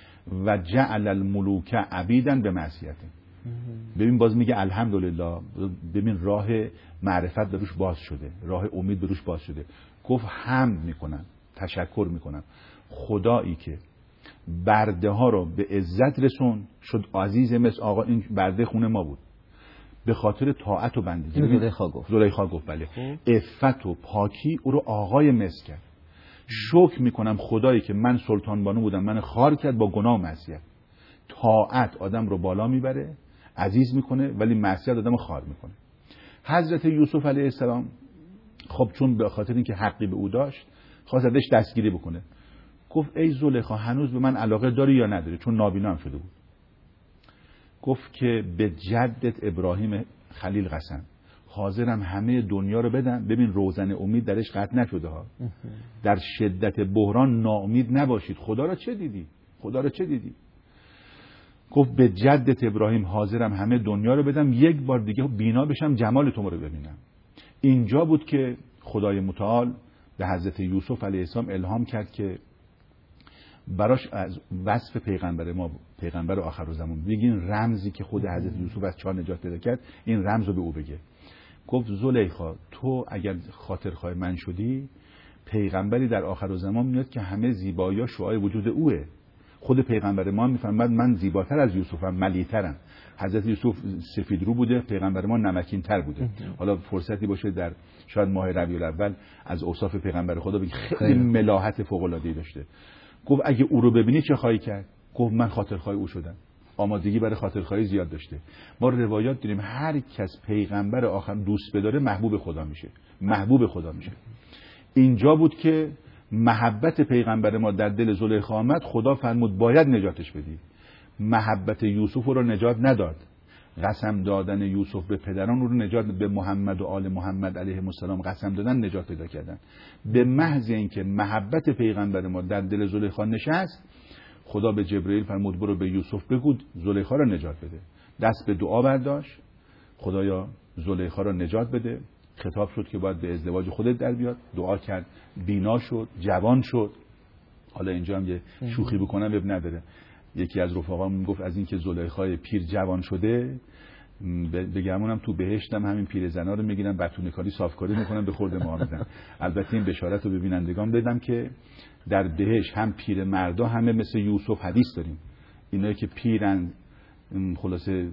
و جعل الملوک عبیدا بمعصیتهم. ببین باز میگه الحمدلله، ببین راه معرفت بروش باز شده، راه امید بروش باز شده. گفت حمد میکنم، تشکر میکنم خدایی که برده ها رو به عزت رسون، شد عزیز مصر. آقا این برده خونه ما بود به خاطر طاعت و بندگی. زلیخا گفت بله. عفت و پاکی او رو آقای مصر کرد. شکر میکنم خدایی که من سلطان بانو بودم من خار کرد با گناه و معصیت. طاعت آدم رو بالا میبره، عزیز میکنه، ولی معصیت آدم رو خار میکنه. حضرت یوسف علیه السلام خب چون به خاطر اینکه حقی به او داشت خواست ازش دستگیری بکنه. گفت ای زلیخا هنوز به من علاقه داری یا نداری؟ چون نابینا هم شده بود. گفت که به جدت ابراهیم خلیل قسم، حاضرم همه دنیا رو بدم. ببین روزن امید درش قطع نشده ها. در شدت بحران ناامید نباشید. خدا را چه دیدی؟ خدا را چه دیدی؟ گفت به جدت ابراهیم حاضرم همه دنیا رو بدم، یک بار دیگه بینا بشم جمال تو رو ببینم. اینجا بود که خدای متعال به حضرت یوسف علیه السلام الهام کرد که براش از وصف پیغمبر ما، پیغمبر آخرالزمان، بگین رمزی که خود حضرت یوسف از چاه نجات پیدا کرد این رمز رو به او بگه. گفت زلیخا تو اگر خاطرخواه من شدی، پیغمبری در آخرالزمان میاد که همه زیبایی ها شعاع وجود اوه. خود پیغمبر ما میفهمد من زیباتر از یوسفم، ملیترم. حضرت یوسف سفید رو بوده، پیغمبر ما نمکین تر بوده. حالا فرصتی باشه در شاید ماه ربیع الاول از اوصاف پیغمبر خدا بگی خیلی ملاحت فوق العاده ای داشته. گفت اگه او رو ببینی چه خواهی کرد؟ گفت من خاطرخواه او شدم. آمادگی برای خاطرخواهی زیاد داشته. ما روایات داریم هر کس پیغمبر آخر دوست بداره محبوب خدا میشه. محبوب خدا میشه. اینجا بود که محبت پیغمبر ما در دل زلیخا آمد. خدا فرمود باید نجاتش بدی. محبت یوسف رو نجات نداد. قسم دادن یوسف به پدران رو نجات، به محمد و آل محمد علیه السلام قسم دادن نجات پیدا کردن. به محض اینکه محبت پیغمبر ما در دل زلیخا نشست، خدا به جبرئیل فرمود برو به یوسف بگو زلیخا رو نجات بده. دست به دعا برداشت، خدایا زلیخا رو نجات بده. خطاب شد که باید به ازدواج خودت در بیاد. دعا کرد، بینا شد، جوان شد. حالا اینجا هم یه شوخی بکنم اب نداره. یکی از رفقام میگفت از اینکه زلیخای پیر جوان شده، بگمونم تو بهشتم همین پیرزنا رو میگیرن بتونه کاری صافکاری میکنن به خورد ما میدن. البته این بشارت رو به بینندگان بدم که در بهشت هم پیر مردا همه مثل یوسف حدیث داریم. اینایی که پیرن خلاصه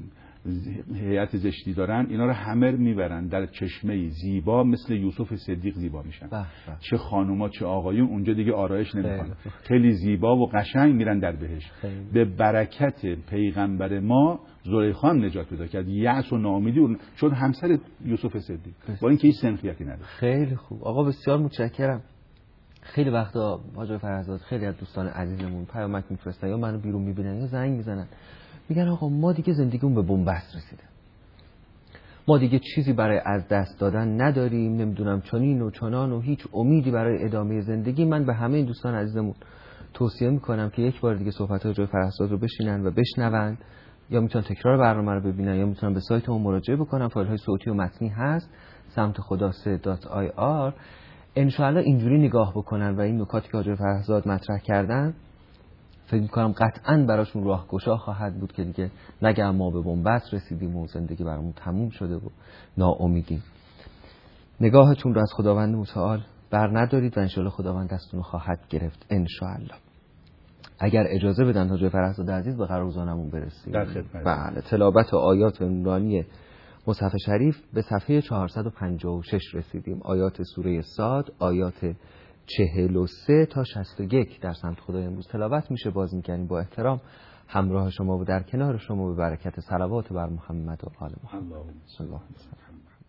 هیئت زشتی دارن، اینا رو همه میبرن در چشمه زیبا مثل یوسف صدیق زیبا میشن. چه خانوما چه آقایون اونجا دیگه آرایش نمیکنن، خیلی زیبا و قشنگ میرن در بهشت. به برکت پیغمبر ما زلیخا نجات پیدا کرد. یأس و ناامیدی اون شد همسر یوسف صدیق با اینکه هیچ سنخیتی نداره. خیلی خوب آقا، بسیار متشکرم. خیلی وقتا حاج فرزاد خیلی از دوستان عزیزمون پیامک میفرستن یا منو بیرون میبینن یا زنگ میزنن، میگن آقا ما دیگه زندگیمون به بنبست رسیده، ما دیگه چیزی برای از دست دادن نداریم، نمیدونم چنین و چنان و هیچ امیدی برای ادامه زندگی. من به همه این دوستان عزیزمون توصیه میکنم که یک بار دیگه صحبت‌های حاج فرزاد رو بشینن و بشنون، یا میتونن تکرار برنامه رو ببینن یا میتونن به سایتمون مراجعه بکنن. فایل‌های صوتی و متنی هست سمت خدا3.ir. انشاءالله اینجوری نگاه بکنن و این نکاتی که حاج فرزاد مطرح کردن فکر میکنم قطعاً براشون راهگشا خواهد بود که دیگه نگه ما به بنبست رسیدیم و زندگی برامون تموم شده و ناامیدیم. نگاهتون رو از خداوند متعال بر ندارید و انشاءالله خداوند دستون خواهد گرفت انشاءالله. اگر اجازه بدن حاج فرزاد عزیز به قرارگزارمون برسیم. در خدمت. بله، تلاوت آیات نورانی مصحف شریف به صفحه 456 رسیدیم. آیات سوره صاد، آیات 43 تا 61 در سمت خدای امروز تلاوت میشه. باز میکنیم با احترام همراه شما و در کنار شما به برکت صلوات بر محمد و آل محمد. صلی الله علیه و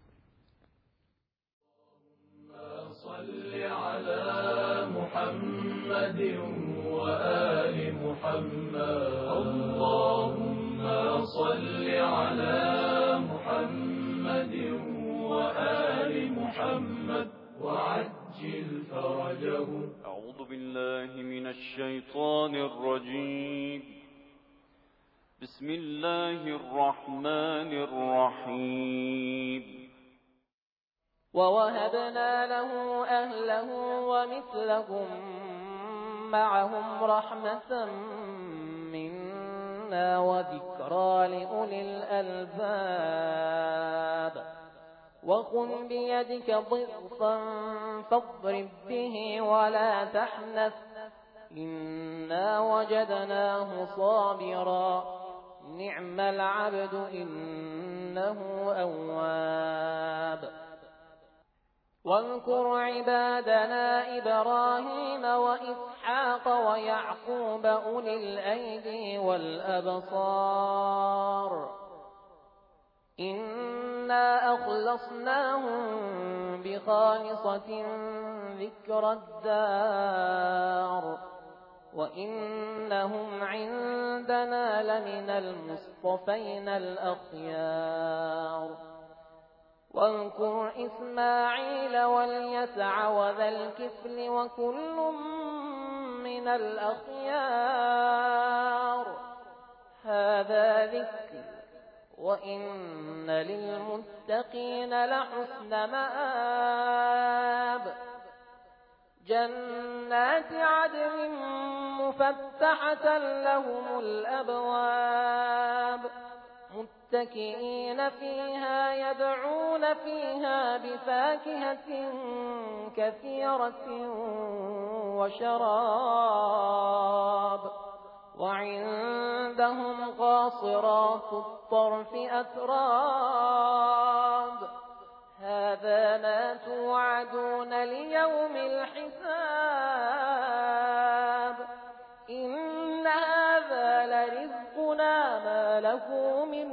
صل علی محمد و آل محمد. اللهم صل علی محمد و آل محمد وعجل فرجه. أعوذ بالله من الشيطان الرجيم. بسم الله الرحمن الرحيم. ووهبنا له أهله ومثلهم معهم رحمة منا وذكرى لأولي الألباب. وخذ بيدك ضغطا فاضرب به ولا تحنث إنا وجدناه صابرا نعم العبد إنه أواب. واذكر عبادنا إبراهيم وإسحاق ويعقوب أولي الأيدي والأبصار إنا أخلصناهم بخالصة ذكر الدار وإنهم عندنا لمن المصطفين الأخيار. واذكر إسماعيل واليسع وذا الكفل وكل من الأخيار هذا ذكر وإن للمتقين لحسن مآب. جنات عدن مفتحة لهم الأبواب متكئين فيها يدعون فيها بفاكهة كثيرة وشراب وعندهم قاصرات الطرف أتراب هذا ما توعدون ليوم الحساب إن هذا لرزقنا ما له من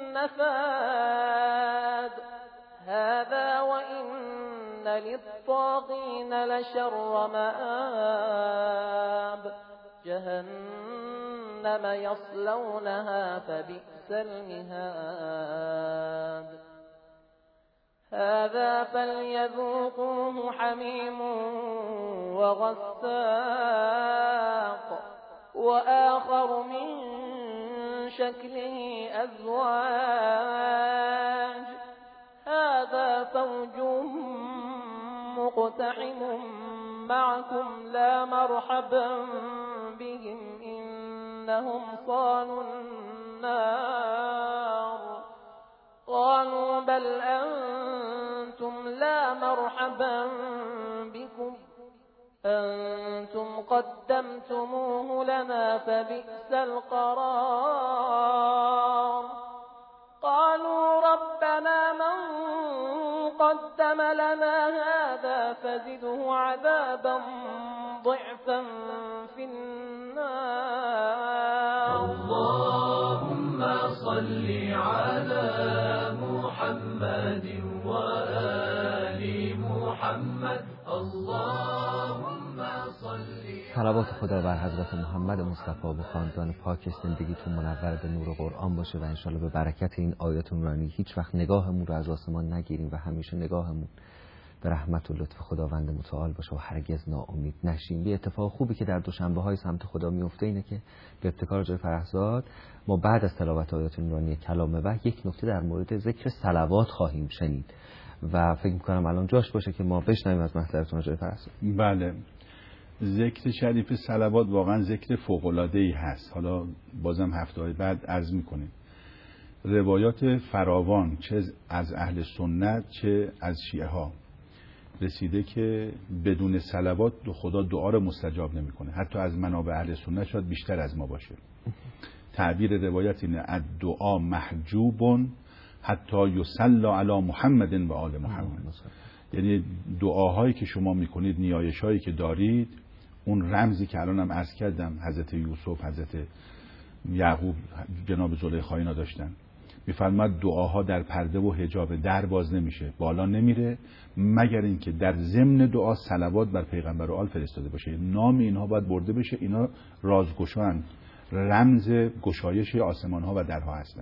نفاد هذا وإن للطاغين لشر مآب جهنم يصلونها فبئس المهاد هذا فليذوقوه حميم وغساق وآخر من شكله أزواج هذا فوج مقتحم معكم لا مرحبا بهم إنهم صالوا النار قالوا بل أنتم لا مرحبا بكم أنتم قدمتموه لنا فبئس القرار قالوا ربنا من قدم لنا هذا فزده عذابا ضعفا في النار اللهم صل على محمد وآل محمد اللهم صل. صلوات خدا بر حضرت محمد مصطفی و خاندان پاک زندگیتون منور به نور قرآن باشه و انشالله به برکت این آیات نورانی هیچ وقت نگاهمون رو از آسمان نگیریم و همیشه نگاهمون به رحمت و لطف خداوند متعال باشه و هرگز ناامید نشیم. یه اتفاق خوبی که در دوشنبه‌های سمت خدا میفته اینه که به ابتکار جای فرحزاد ما بعد از تلاوت آیات نورانی کلام وحی یک نکته در مورد ذکر صلوات خواهیم شنید و فکر می‌کنم الان جاش باشه که ما بشنویم از محضرتون جای فرحزاد. بله، ذکر شریف صلوات واقعا ذکر فوق‌العاده‌ای هست. حالا بازم هفته‌های بعد عرض می‌کنیم. روایات فراوان چه از اهل سنت چه از شیعه ها رسیده که بدون صلوات خدا دعا رو مستجاب نمی‌کنه. حتی از منابع اهل سنت شاید بیشتر از ما باشه. تعبیر روایت اینه الدعا محجوب حتی یصلی علی محمد و آل محمد. یعنی دعاهایی که شما میکنید، نیایش‌هایی که دارید، اون رمزی که الان هم عرض کردم حضرت یوسف، حضرت یعقوب، جناب زلیخا اینا داشتن، میفرماد دعاها در پرده و حجاب در باز نمیشه، بالا نمیره مگر اینکه در ضمن دعا صلوات بر پیغمبر و آل فرستاده باشه. نام اینها باید برده بشه. اینا رازگشاند، رمز گشایش آسمان ها و درها هستن.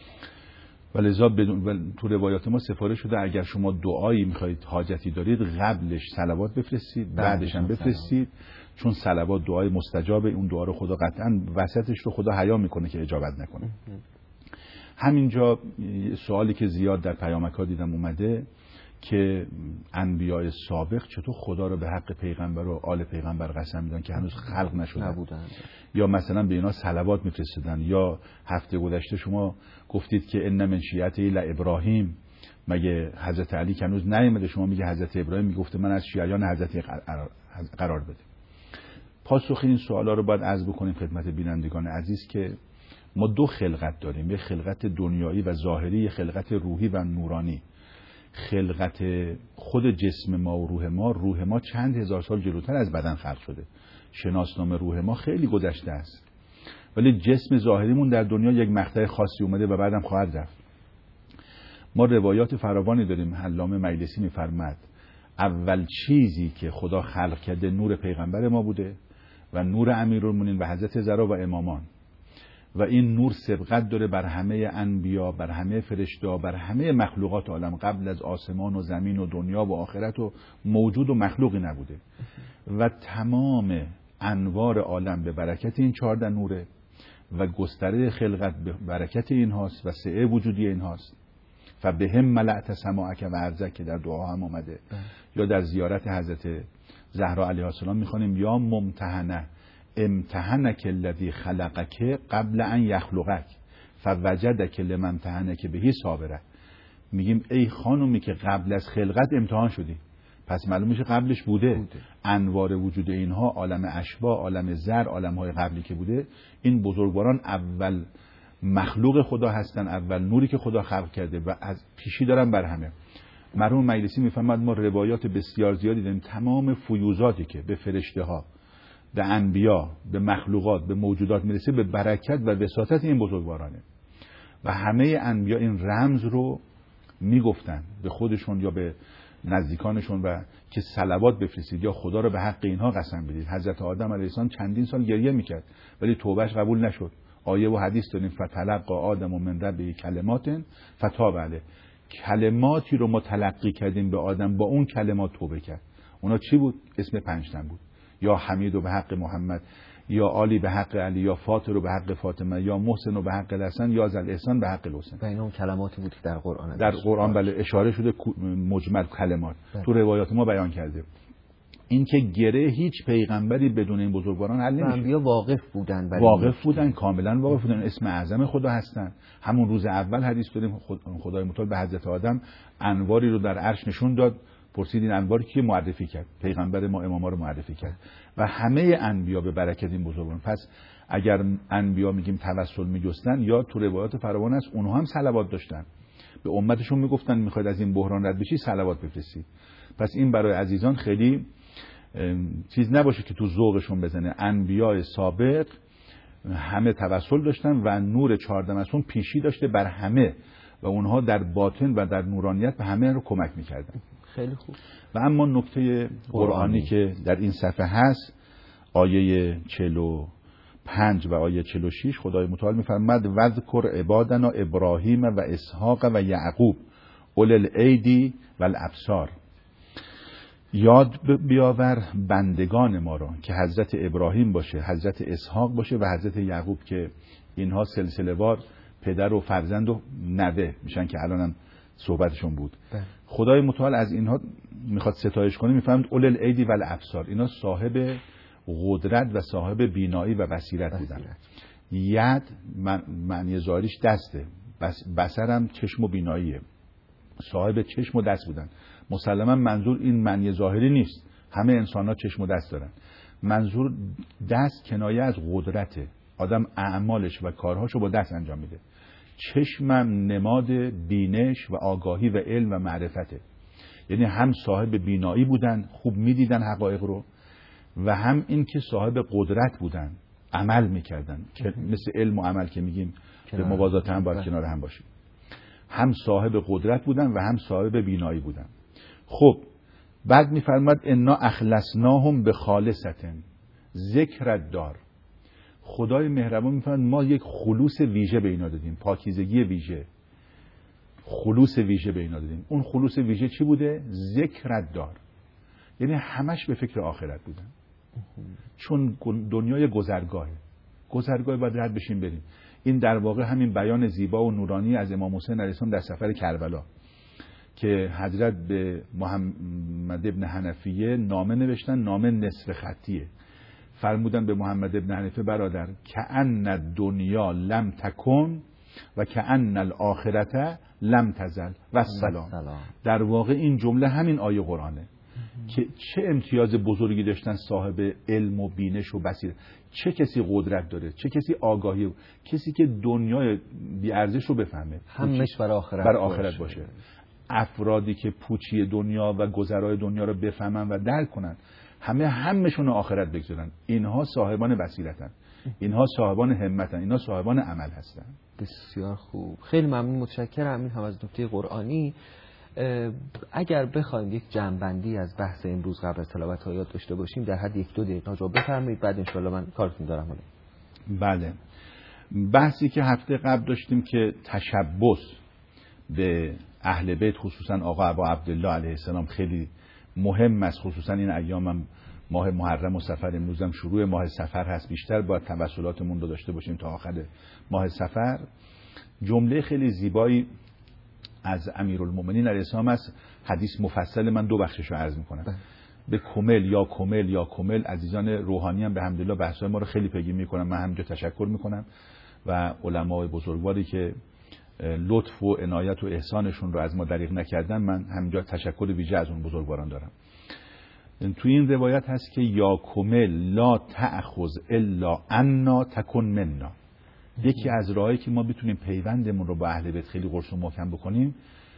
ولذا تو روایات ما سفارش شده اگر شما دعایی میخواید، حاجتی دارید، قبلش صلوات بفرستید، بعدش هم بفرستید، چون صلوات دعای مستجابه. اون دعا رو خدا قطعا وسطش رو خدا حیا میکنه که اجابت نکنه. همینجا سوالی که زیاد در پیامک‌ها دیدم اومده که انبیاء سابق چطور خدا رو به حق پیغمبر و آل پیغمبر قسم میدن که هنوز خلق نشدن، یا مثلا به اینا صلوات میفرستادن. یا هفته گذشته شما گفتید که ان من شیعته لابراهیم، مگه حضرت علی که هنوز نیامده شما میگه حضرت ابراهیم میگفته من از شیعیان حضرت قرار بده. پاسخ این سوالا رو باید عرض بکنیم خدمت بینندگان عزیز که ما دو خلقت داریم، یک خلقت دنیایی و ظاهری، یک خلقت روحی و نورانی. خلقت خود جسم ما و روح ما چند هزار سال جلوتر از بدن خلق شده. شناسنامه روح ما خیلی گذشته است، ولی جسم ظاهریمون در دنیا یک مقطع خاصی اومده و بعدم خواهد رفت. ما روایات فراوانی داریم. علامه مجلسی می‌فرماید اول چیزی که خدا خلق کرده نور پیغمبر ما بوده و نور امیرالمومنین و حضرت زهرا و امامان، و این نور سبقت داره بر همه انبیا، بر همه فرشته، بر همه مخلوقات عالم. قبل از آسمان و زمین و دنیا و آخرت و موجود و مخلوقی نبوده و تمام انوار عالم به برکت این 14 نوره و گستره خلقت به برکت این هاست و سعه وجودی این هاست. فبهم ملأت سماعک و ارضک که در دعا هم آمده، یا در زیارت حضرت زهرا علیها السلام میخوانیم یا ممتحنه امتحنک الذی خلقک قبل ان یخلقک فوجدک لمن امتحنک بهی صابره. میگیم ای خانومی که قبل از خلقت امتحان شدی، پس معلوم میشه قبلش بوده. انوار وجود اینها، عالم اشباح، عالم ذر، عالم‌های قبلی که بوده، این بزرگواران اول مخلوق خدا هستن، اول نوری که خدا خلق کرده و از پیشی دارن بر همه. مرحوم مجلسی میفهمد ما روایات بسیار زیادی داریم، تمام فیوزاتی که به فرشته ها، به انبیا، به مخلوقات، به موجودات میرسه به برکت و وساطت این بزرگوارانه. و همه انبیا این رمز رو میگفتن به خودشون یا به نزدیکانشون و که صلوات بفرستید یا خدا رو به حق اینها قسم بدید. حضرت آدم علیه السلام چندین سال گریه میکرد ولی توبهش قبول نشد. آیه و حدیث داریم فتلقی آدم من ربه کلمات فتاب علیه. کلماتی رو ما تلقی کردیم به آدم، با اون کلمات توبه کرد. اونا چی بود؟ اسم 5 تن بود. یا حمید و به حق محمد، یا علی به حق علی، یا فاطر و به حق فاطمه، یا محسن و به حق الحسن، یا ذل احسان به حق الحسین. و اینا اون کلماتی بود که در قرآن بله اشاره شده، مجمل کلمات تو روایات ما بیان کرده. این که گره هیچ پیغمبری بدون این بزرگواران حل نمیشه. انبیا واقف بودن کاملا واقف بودن. اسم اعظم خدا هستن. همون روز اول حدیث داریم خدای متعال به حضرت آدم انواری رو در عرش نشون داد، پرسید این انواری که معرفی کرد، پیغمبر ما اماما رو معرفی کرد و همه انبیا به برکت این بزرگواران. پس اگر انبیا میگیم توسل میجستن، یا تو روایات فراوان است اونها هم صلوات داشتن، به امتشون میگفتن میخواید از این بحران رد بشی صلوات بفرستید. پس این برای عزیزان خیلی چیز نباشه که تو ذوقشون بزنه. انبیاء سابق همه توسل داشتن و نور 14 مسون پیشی داشته بر همه و اونها در باطن و در نورانیت به همه رو کمک میکردن. خیلی خوب. و اما نکته قرآنی که در این صفحه هست، آیه 45 و آیه 46 خدای متعال میفرماد وذکر عبادنا ابراهیم و اسحاق و یعقوب اولی الایدی و الابصار. یاد بیاور بندگان ما را که حضرت ابراهیم باشه، حضرت اسحاق باشه و حضرت یعقوب، که اینها سلسله وار پدر و فرزند و نوه میشن که الانم صحبتشون بود. خدای متعال از اینها میخواد ستایش کنه، میفهمد اول الایدی و الابصار، اینا صاحب قدرت و صاحب بینایی و بصیرت بودن. ید معنی ظاهریش دسته، بصرم چشم و بیناییه، صاحب چشم و دست بودن. مسلما منظور این معنی ظاهری نیست، همه انسان ها چشم و دست دارن. منظور دست کنایه از قدرته، آدم اعمالش و کارهاشو با دست انجام میده. چشمم نماد بینش و آگاهی و علم و معرفته، یعنی هم صاحب بینایی بودن، خوب میدیدن حقایق رو، و هم این که صاحب قدرت بودن، عمل میکردن که مثل علم و عمل که میگیم به موازات هم باید کنار هم باشیم. هم صاحب قدرت بودن و هم صاحب بینایی بودن. خب بعد میفرماد انا اخلصناهم بخالصة ذکر دار. خدای مهربان میفرماد ما یک خلوص ویژه به اینا دادیم، پاکیزگی ویژه، خلوص ویژه به اینا دادیم. اون خلوص ویژه چی بوده؟ ذکر دار، یعنی همش به فکر آخرت بودن، چون دنیای گذرگاه باید رد بشیم بریم. این در واقع همین بیان زیبا و نورانی از امام حسین علیه السلام در سفر کربلا که حضرت به محمد ابن حنفیه نامه نوشتن، نامه نصف خطیه. فرمودن به محمد ابن حنیفه برادر کأن الدنیا لم تکن و کأن الاخرته لم تزل و السلام. در واقع این جمله همین آیه قرآنه. که چه امتیاز بزرگی داشتن صاحب علم و بینش و بصیرت. چه کسی قدرت داره، چه کسی آگاهی، کسی که دنیای بی ارزش رو بفهمه، همش برای آخرت باشه. افرادی که پوچی دنیا و گذرای دنیا رو بفهمن و درک کنن، همشون رو آخرت بگذارن. اینها صاحبان بصیرتن، اینها صاحبان همتن، اینها صاحبان عمل هستن. بسیار خوب، خیلی ممنون، متشکرم این هم از نکته قرآنی. اگر بخوایم یک جمع‌بندی از بحث امروز قبل از تلاوت آیات داشته باشیم در حد 1-2 دقیقه جواب بفرمایید، بعد ان شاءالله من کارتون دارم. بله، بحثی که هفته قبل داشتیم که تشبث به اهل بیت خصوصا آقا ابا عبدالله علیه السلام خیلی مهم است، خصوصا این ایام هم ماه محرم و سفر، امروز هم شروع ماه سفر هست، بیشتر باید توسلاتمون رو داشته باشیم تا آخر ماه سفر. جمله خیلی زیبایی از امیرالمومنین علیه السلام است، حدیث مفصل، من 2 بخشش رو عرض میکنم. به کمل یا کمل یا کمل، عزیزان روحانی هم به حمدالله بحثای ما رو خیلی پیگیری میکنن، من همینجا تشکر میکنم و علمای بزرگواری که لطف و عنایت و احسانشون رو از ما دریغ نکردن، من همینجا تشکر ویژه از اون بزرگواران دارم. تو این روایت هست که یا کمل لا تأخذ الا عنا تکن منا. یکی از راهایی که ما بتونیم پیوندمون رو با اهل بیت خیلی قرص و محکم بکنیم،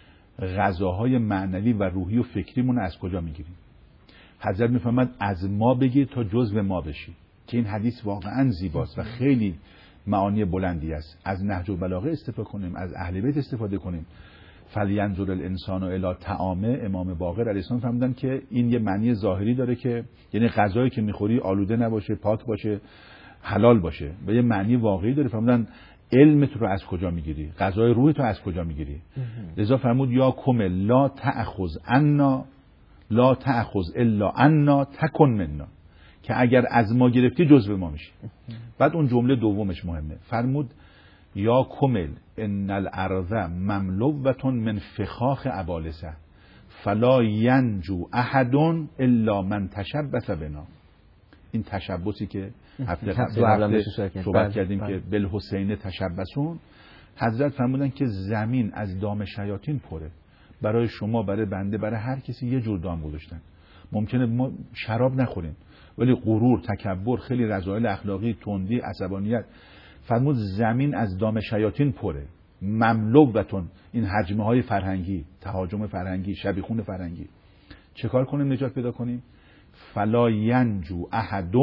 غذاهای معنوی و روحی و فکریمون از کجا میگیریم. حضرت میفرماد از ما بگیر تا جزو ما بشی، که این حدیث واقعا زیباست و خیلی معانی بلندی است. از نهج البلاغه استفاده کنیم، از اهل بیت استفاده کنیم. فلینظر الانسان الی طعامه، امام باقر علیه السلام فرمودن که این یه معنی ظاهری داره که یعنی غذایی که میخوری آلوده نباشه، پاک باشه، حلال باشه، و یه معنی واقعی داره. فرمودن علمت رو از کجا میگیری، غذای روحت رو از کجا میگیری. لذا فرمود یا کمل لا تأخذ عنا لا تأخذ الا عنا تکن منا، که اگر از ما گرفتی جزو ما میشی. بعد اون جمله دومش مهمه، فرمود یا کمل ان الارض مملوءة من فخاخ ابالسه فلا ینجو احد الا من تشبث بنا. این تشبثی که هفته قبل صحبت کردیم که بالحسین تشبثون، حضرت فرمودن که زمین از دام شیاطین پره. برای شما، برای بنده، برای هر کسی یه جور دام گذاشتن. ممکنه ما شراب نخوریم ولی غرور، تکبر، خیلی رذایل اخلاقی، تندی، عصبانیت، فرمود زمین از دام شیاطین پره. مملوءة، این حجمه های فرهنگی، تهاجم فرهنگی، شبیخون فرهنگی. چه کار کنیم نجات پیدا کنیم؟ فلا ینجو احد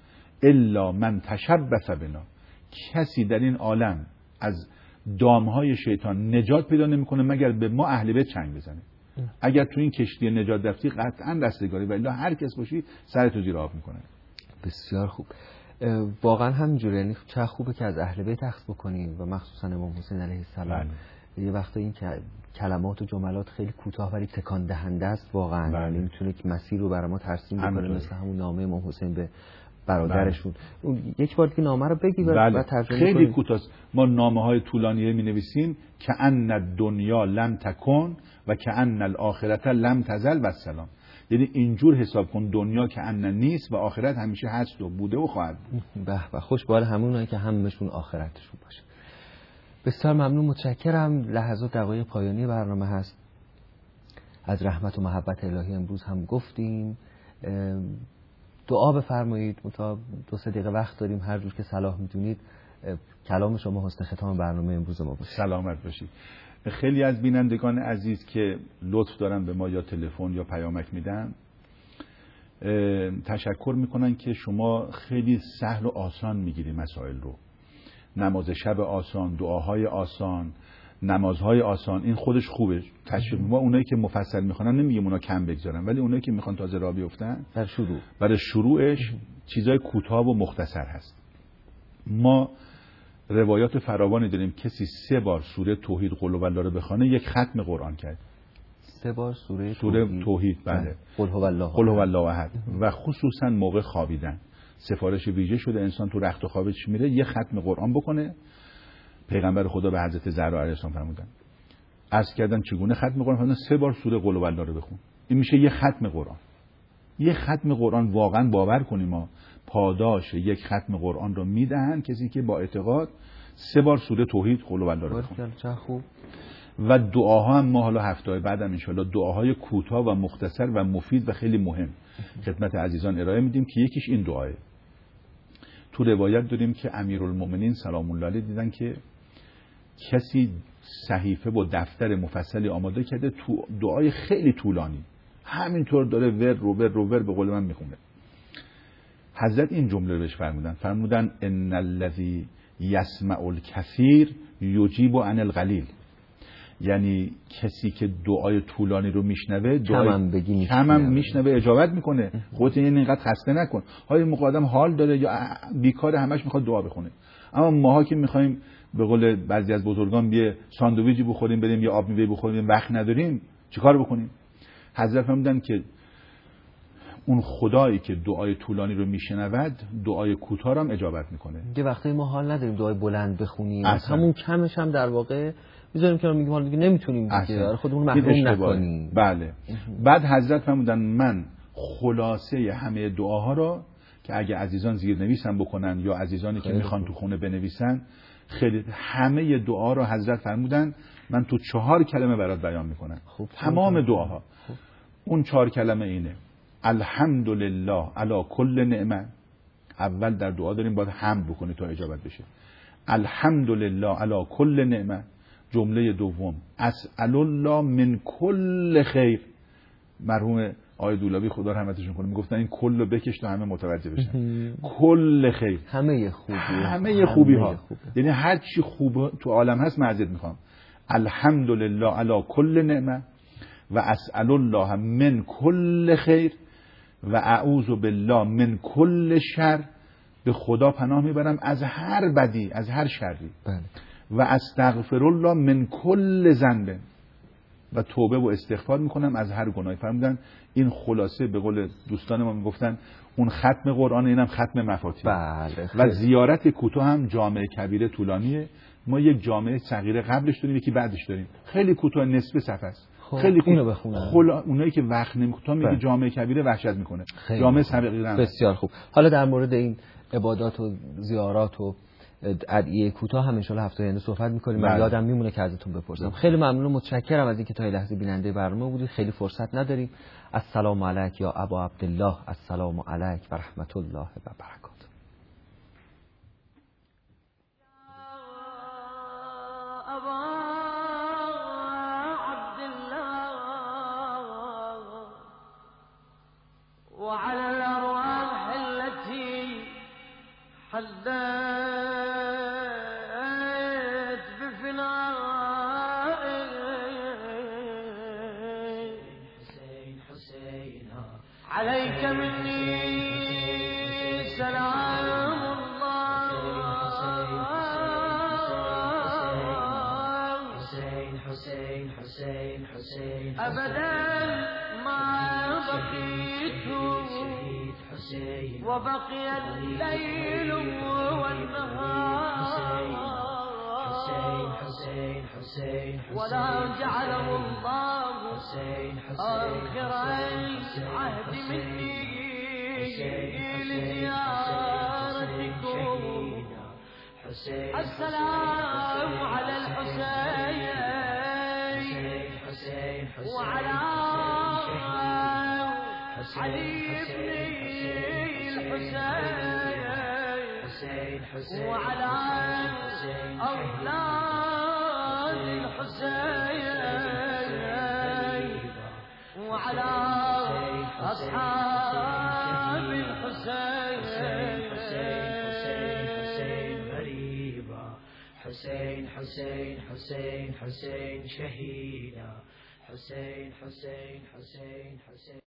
الا من تشبث بنا. کسی در این عالم از دامهای شیطان نجات پیدا نمیکنه مگر به ما اهل بیت چنگ بزنه. اگر تو این کشتی نجات رفتی قطعا رستگاری، ولی هر کس باشی سرتو زیر آب میکنه. بسیار خوب، واقعا همینجوره. یعنی چه خوبه که از اهل بیت اخذ بکنیم و مخصوصا امام حسین علیه السلام. یه وقتا این که کلمات و جملات خیلی کوتاه ولی تکان دهنده است واقعا. یعنی میتونه که مسیر رو برای ما ترسیم بکنه، مثل همون نامه امام حسین به برادرشون. یک بار که نامه رو بگی و ترجمه خیلی کوتاه. ما نامه‌های طولانی می‌نویسیم که ان الدنیا لم تکن و که ان الاخرت لم تزل و السلام. یعنی اینجور حساب کن دنیا که ان نیست و آخرت همیشه هست و بوده و خواهد بود. به خوش بال همونایی که همشون آخرتشون باشه. بسیار ممنون، متشکرم. لحظات دقایق پایانی برنامه هست. از رحمت و محبت الهی امروز هم گفتیم. دعا بفرمایید، تا 2-3 دقیقه وقت داریم، هر جور که صلاح میدونید. کلام شما حسن ختام برنامه امروز ما باشه. سلامت باشید. خیلی از بینندگان عزیز که لطف دارن به ما یا تلفن یا پیامک میدن، تشکر میکنن که شما خیلی سهل و آسان میگیری مسائل رو. نماز شب آسان، دعاهای آسان، نمازهای آسان، این خودش خوبه. تشویق ما اونایی که مفصل میخوانن نمیگیم اونا کم بگذارن، ولی اونایی که میخوان تازه راه بیفتن برای شروعش چیزای کوتاه و مختصر هست. ما روایات فراوانی داریم کسی 3 بار سوره توحید قل هوالله رو بخونه 1 ختم قرآن کرد. 3 بار سوره توحید بله، قل هوالله احد، و خصوصا موقع خوابیدن سفارش ویژه شده انسان تو رخت خوابش میره 1 ختم قرآن بکنه. پیغمبر خدا به حضرت زهرا علیه السلام فرمودن، عرض کردن چگونه ختم قرآن؟ فرمودن 3 بار سوره قل هوالله رو بخون. این میشه 1 ختم قرآن. 1 ختم قرآن واقعا باور کنیم ما پاداش 1 ختم قرآن رو میدهن کسی که با اعتقاد 3 بار سوره توحید قل هوالله رو بخونه. چه خوب. و دعاها هم ما حالا هفته‌های بعدم انشالله دعاهای کوتاه و مختصر و مفید و خیلی مهم خدمت عزیزان ارائه میدیم که یکیش این دعاه. تو روایت داریم که امیرالمومنین سلام الله علیه دیدن که کسی صحیفه با دفتر مفصلی آماده کرده، تو دعای خیلی طولانی همینطور داره ور به قول من میخونه. حضرت این جمله رو بهش فرمودن ان الذی یسمع الکثیر یجیب عن القلیل. یعنی کسی که دعای طولانی رو میشنوه کمم میشنوه اجابت میکنه. خودت اینقدر خسته نکن. های موقع آدم حال داره یا بیکاره همش میخواد دعا بخونه، اما ماها که میخوایم به قول بعضی از بزرگان بیه ساندویچی بخوریم بریم یا آب میوه بخوریم وقت نداریم، چیکار بکنیم؟ حضرت فرمودن که اون خدایی که دعای طولانی رو میشنود دعای کوتاه رو هم اجابت میکنه. یه وقتی ما حال نداریم دعای بلند بخونیم، همون کمش هم در واقع میذاریم که میگیم حالا دیگه نمیتونیم دیگه خودمون محروم نکنیم. بله. بعد حضرت فرمودن من خلاصه همه دعاها رو که اگه عزیزان زیرنویسم بکنن یا عزیزانی که میخوان تو خونه بنویسن، خیلی همه دعا رو حضرت فرمودن من تو 4 کلمه برات بیان میکنم. تمام دعاها. اون 4 کلمه اینه: الحمدلله علی کل نعمه. اول در دعا داریم باید حمد بکنی تا اجابت بشه. الحمدلله علی کل نعمه. جمله دوم اسأل الله من کل خیر. مرحوم آقای دولابی خدا رحمتشون کنه میگفتن این کل رو بکش تا همه متوجه بشن. کل خیر، همه خوبی ها، یعنی هر چی خوب تو عالم هست معذرت میخوام. الحمدلله علی کل نعمه و اسأل الله من کل خیر و اعوذ بالله من کل شر. به خدا پناه میبرم از هر بدی، از هر شری. و استغفر الله من کل ذنب. و توبه و استغفار میکنم از هر گناهی. فرمودن این خلاصه به قول دوستان ما میگفتن اون ختم قرآن، اینم ختم مفاتیح. و زیارت کوتاه هم جامع کبیره طولانیه. ما یک جامعه صغیره قبلش داریم یکی بعدش داریم، خیلی کوتاه، نصف صفحه است. خیلی اینو بخونم. اونایی که وقت نمیکنن میگه جامعه کبیره وحشت میکنه. جامعه صغیره بسیار خوب. حالا در مورد این عبادات و زیارات و ادعیه کوتاه هم ان شاء الله هفته آینده صحبت می‌کنیم. من یادم میمونه که ازتون بپرسم. خیلی ممنون و متشکرم از اینکه تا این لحظه بیننده برنامه بودید. خیلی فرصت نداریم. السلام علیک یا ابا عبدالله. السلام علیک و رحمت الله و برکاته. وعلى الأرواح التي حدثت بفناء حسين عليك مني سلام الله. حسين أبدا ما بقيت وبقي الليل والنهار ولا جعله الله آخر العهد مني لزيارتكم. السلام على الحسين وعلى علي بن الحسين وعلى أولاد الحسين وعلى أصحاب الحسين. غريبا حسين حسين حسين حسين شهيدا. حسين حسين حسين حسين